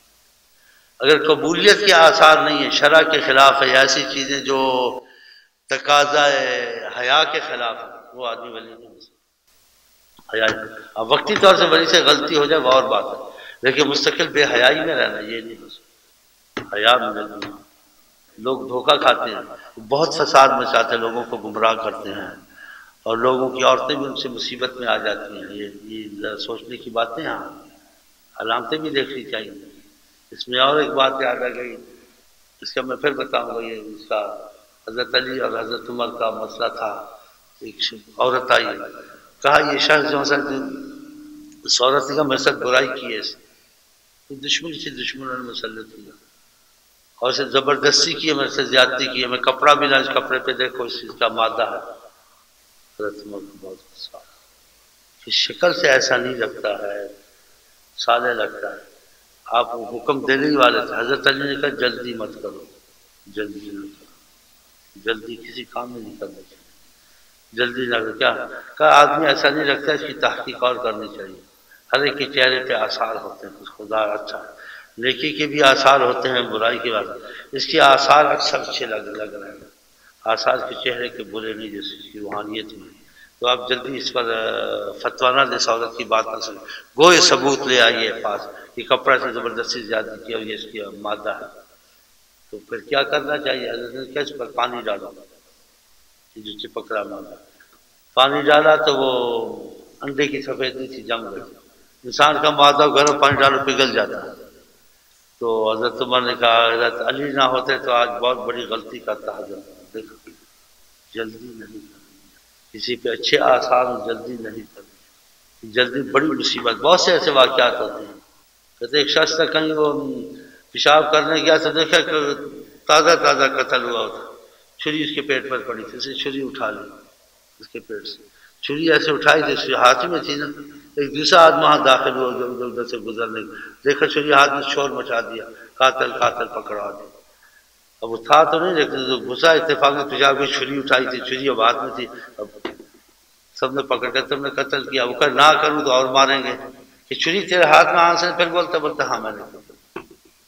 اگر قبولیت کے آثار نہیں ہیں، شرع کے خلاف ہے، ایسی چیزیں جو تقاضا حیا کے خلاف ہے، وہ آدمی ولی نہیں ہو سکتا، حیا اب وقتی طور سے ولی سے غلطی ہو جائے وہ اور بات ہے، لیکن مستقل بے حیائی میں رہنا یہ نہیں ہو سکتا، حیا میں لوگ دھوکہ کھاتے ہیں، بہت فساد مچاتے ہیں، لوگوں کو گمراہ کرتے ہیں، اور لوگوں کی عورتیں بھی ان سے مصیبت میں آ جاتی ہیں، یہ یہ سوچنے کی باتیں، ہاں علامتیں بھی دیکھنی چاہیے، اس میں اور ایک بات یاد آ گئی، اس کا میں پھر بتاؤں گا، یہ اس کا حضرت علی اور حضرت عمر کا مسئلہ تھا، ایک عورت آئی، کہا یہ شخص جو ہے اس عورت کا میرے ساتھ برائی کی ہے، اس دشمنی سے دشمنوں نے مسلط کیا، اور اسے زبردستی کی ہے، میرے سے زیادتی کی ہے، میں کپڑا بھی نہ اس کپڑے پہ دیکھو اس چیز کا مادہ ہے، حضرت عمر کو بہت غصہ کہ شکل سے ایسا نہیں لگتا ہے، صالح لگتا ہے، آپ حکم دینے ہی والے تھے، حضرت علی نے کہا جلدی مت کرو، جلدی نہ کرو، جلدی کسی کام میں نہیں کرنا چاہیے، جلدی نہ کرو، کیا کہا آدمی ایسا نہیں لگتا، اس کی تحقیق اور کرنی چاہیے، ہر ایک کے چہرے پہ آثار ہوتے ہیں، کچھ خدا اچھا ہے، نیکی کے بھی آثار ہوتے ہیں، برائی کے بعد اس کے آثار اکثر اچھے لگ لگ رہے ہیں، آثار کے چہرے کے برے نہیں جیسے اس کی روحانیت میں، تو آپ جلدی اس پر فتویٰ نہ دیں، عورت کی بات نہ سنیں، گوئے ثبوت لے آئیے پاس، یہ کپڑا سے زبردستی زیادہ کیا اور یہ اس کی مادہ ہے، تو پھر کیا کرنا چاہیے، حضرت نے کیا اس پر پانی ڈالا، جو چپک رہا مادہ، پانی ڈالا تو وہ انڈے کی سفیدی تھی جم گئی، انسان کا مادہ گرم پانی ڈالو پگھل جاتا ہے، تو حضرت عمر نے کہا حضرت علی نہ ہوتے تو آج بہت بڑی غلطی کرتا حضرت، دیکھو جلدی نہیں کرنی، کسی پہ اچھے آثار جلدی نہیں کرنی، جلدی بڑی مصیبت، بہت سے ایسے واقعات ہوتے ہیں، کہتے ایک شخص تھا کہیں وہ پیشاب کرنے گیا تو دیکھا کہ تازہ تازہ قتل ہوا ہوتا، چھری اس کے پیٹ پر پڑی تھی، اسے چھری اٹھا لی اس کے پیٹ سے، چھری ایسے اٹھائی تھی اس کے ہاتھ میں تھی نا، ایک دوسرا آدمی وہاں داخل ہوا جو ادھر ادھر سے گزرنے دیکھا چھری ہاتھ میں شور مچا دیا، قاتل قاتل پکڑا دیا، اب وہ تھا تو نہیں لیکن گھسا اتفاق میں پیشاب کی چھری اٹھائی تھی، چھری اب ہاتھ میں تھی، اب سب نے پکڑ کر تم نے قتل کیا، وہ کہ نہ کروں تو اور ماریں گے، کہ چھری تیرے ہاتھ میں آن سے پھر بولتا بولتا ہاں میں نے قتل،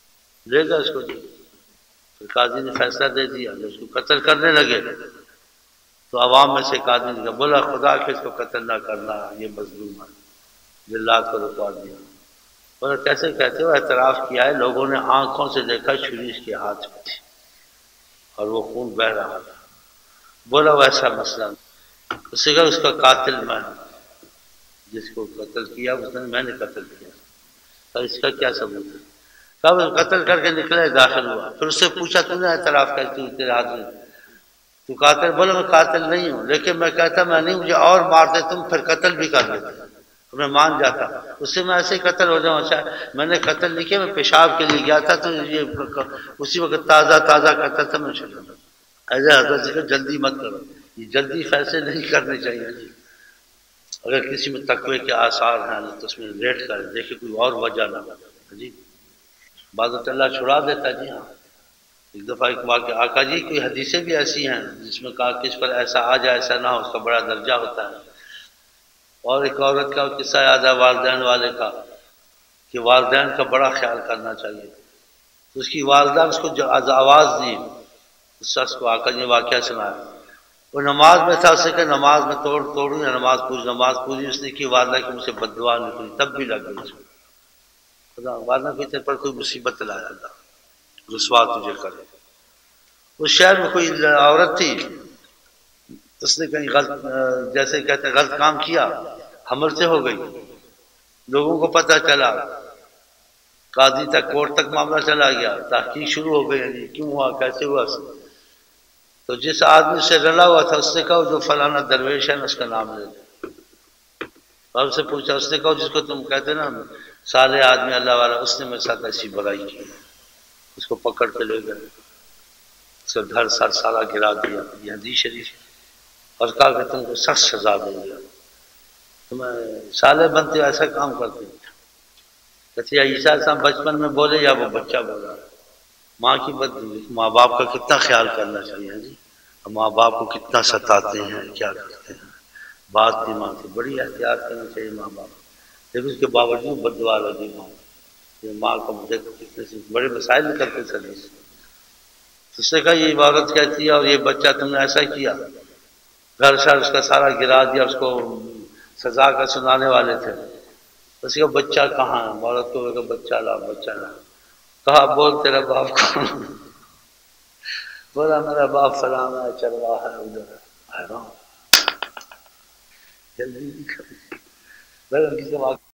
لے گا اس کو جی۔ پھر قاضی نے فیصلہ دے دیا، جب اس کو قتل کرنے لگے تو عوام میں سے ایک آدمی نے بولا خدا کے اس کو قتل نہ کرنا، یہ مظلوم ہے، جلات کو رکوا دیا۔ بولا کیسے کہتے ہو؟ اعتراف کیا ہے، لوگوں نے آنکھوں سے دیکھا چھری اس کے ہاتھ میں تھی اور وہ خون بہ رہا تھا۔ بولا ویسا مسئلہ نہیں، اس نے کہا اس کا قاتل میں ہوں، جس کو قتل کیا اس نے میں نے قتل کیا، تو اس کا کیا ثبوت ہے؟ کب قتل کر کے نکلے داخل ہوا، پھر اس سے پوچھا تم نے اعتراف کیا تو تیرے ہاتھ میں تو قاتل؟ بولا میں قاتل نہیں ہوں، لیکن میں کہتا میں نہیں، مجھے اور مارتے تم پھر قتل بھی کر دیتے، میں مان جاتا، اس سے میں ایسے ہی قتل ہو جاؤں۔ اچھا میں نے قتل نہیں کیا، میں پیشاب کے لیے گیا تھا تو یہ اسی وقت تازہ تازہ قتل تھا، میں چلا۔ ایسے حضرت جی جلدی مت کرو، یہ جلدی فیصلے نہیں کرنے چاہیے جی۔ اگر کسی میں تقوی کے آثار ہیں تو اس میں لیٹ کریں، دیکھیں کوئی اور وجہ نہ ہو جی، بعض اللہ چھڑا دیتا جی۔ ہاں ایک دفعہ ایک واقعہ آقا جی کوئی حدیثیں بھی ایسی ہیں جس میں کہا کہ اس پر ایسا آ جائے ایسا نہ ہو، اس کا بڑا درجہ ہوتا ہے۔ اور ایک عورت کا قصہ یاد ہے والدین والے کا، کہ والدین کا بڑا خیال کرنا چاہیے، تو اس کی والدہ اس کو آواز دی، اس شخص کو آقا جی واقعہ سنایا، وہ نماز میں تھا، اسے کہ نماز میں توڑ توڑوں یا نماز پوری نماز پوری، اس نے کی والدہ کی مجھ سے بد دعا نکلی، تب بھی لگ گئی اس کو، خدا والدہ کو تیرے پر کوئی مصیبت لایا اللہ رسوا تجھے کرے۔ اس شہر میں کوئی عورت تھی، اس نے کہیں غلط جیسے کہتے ہیں غلط کام کیا، حمل سے ہو گئی، لوگوں کو پتہ چلا، قاضی تک کورٹ تک معاملہ چلا گیا، تحقیق شروع ہو گئی، کیوں ہوا کیسے ہوا۔ تو جس آدمی سے رلا ہوا تھا اس نے کہا جو فلانا درویش ہے اس کا نام لے لو، اور سے پوچھا، اس نے کہا جس کو تم کہتے نا صالح آدمی اللہ والا، اس نے میرے ساتھ ایسی برائی کی، اس کو پکڑ کے لے گئے، اس کا گھر سر سارا گرا دیا، یہ حدیث شریف، اور کہا کہ تم کو سخت سزا دیں گے، تمہیں صالح بنتے ایسا کام کرتے۔ کہتے عیسیٰ صاحب بچپن میں بولے یا وہ بچہ بولا، ماں کی بد ماں باپ کا کتنا خیال کرنا چاہیے جی، ماں باپ کو کتنا ستاتے ہیں کیا کرتے ہیں، بات کی ماں کی بڑی احتیاط کرنا چاہیے ماں باپ، لیکن اس کے باوجود بد دعا لگی ماں، ماں کو دیکھو کتنے سے بڑے مسائل کرتے چلے۔ اس نے کہا یہ عورت کہتی ہے اور یہ بچہ تم نے ایسا کیا، گھر شر اس کا سارا گرا دیا، اس کو سزا کا سنانے والے تھے، اس کا بچہ کہاں ہے؟ عورت کو کہا بچہ لا بچہ لا، کہا بول تیرا باپ کون؟ بولا میرا باپ فلانا ہے، چل رہا ہے ادھر ہے، جلدی نہیں کر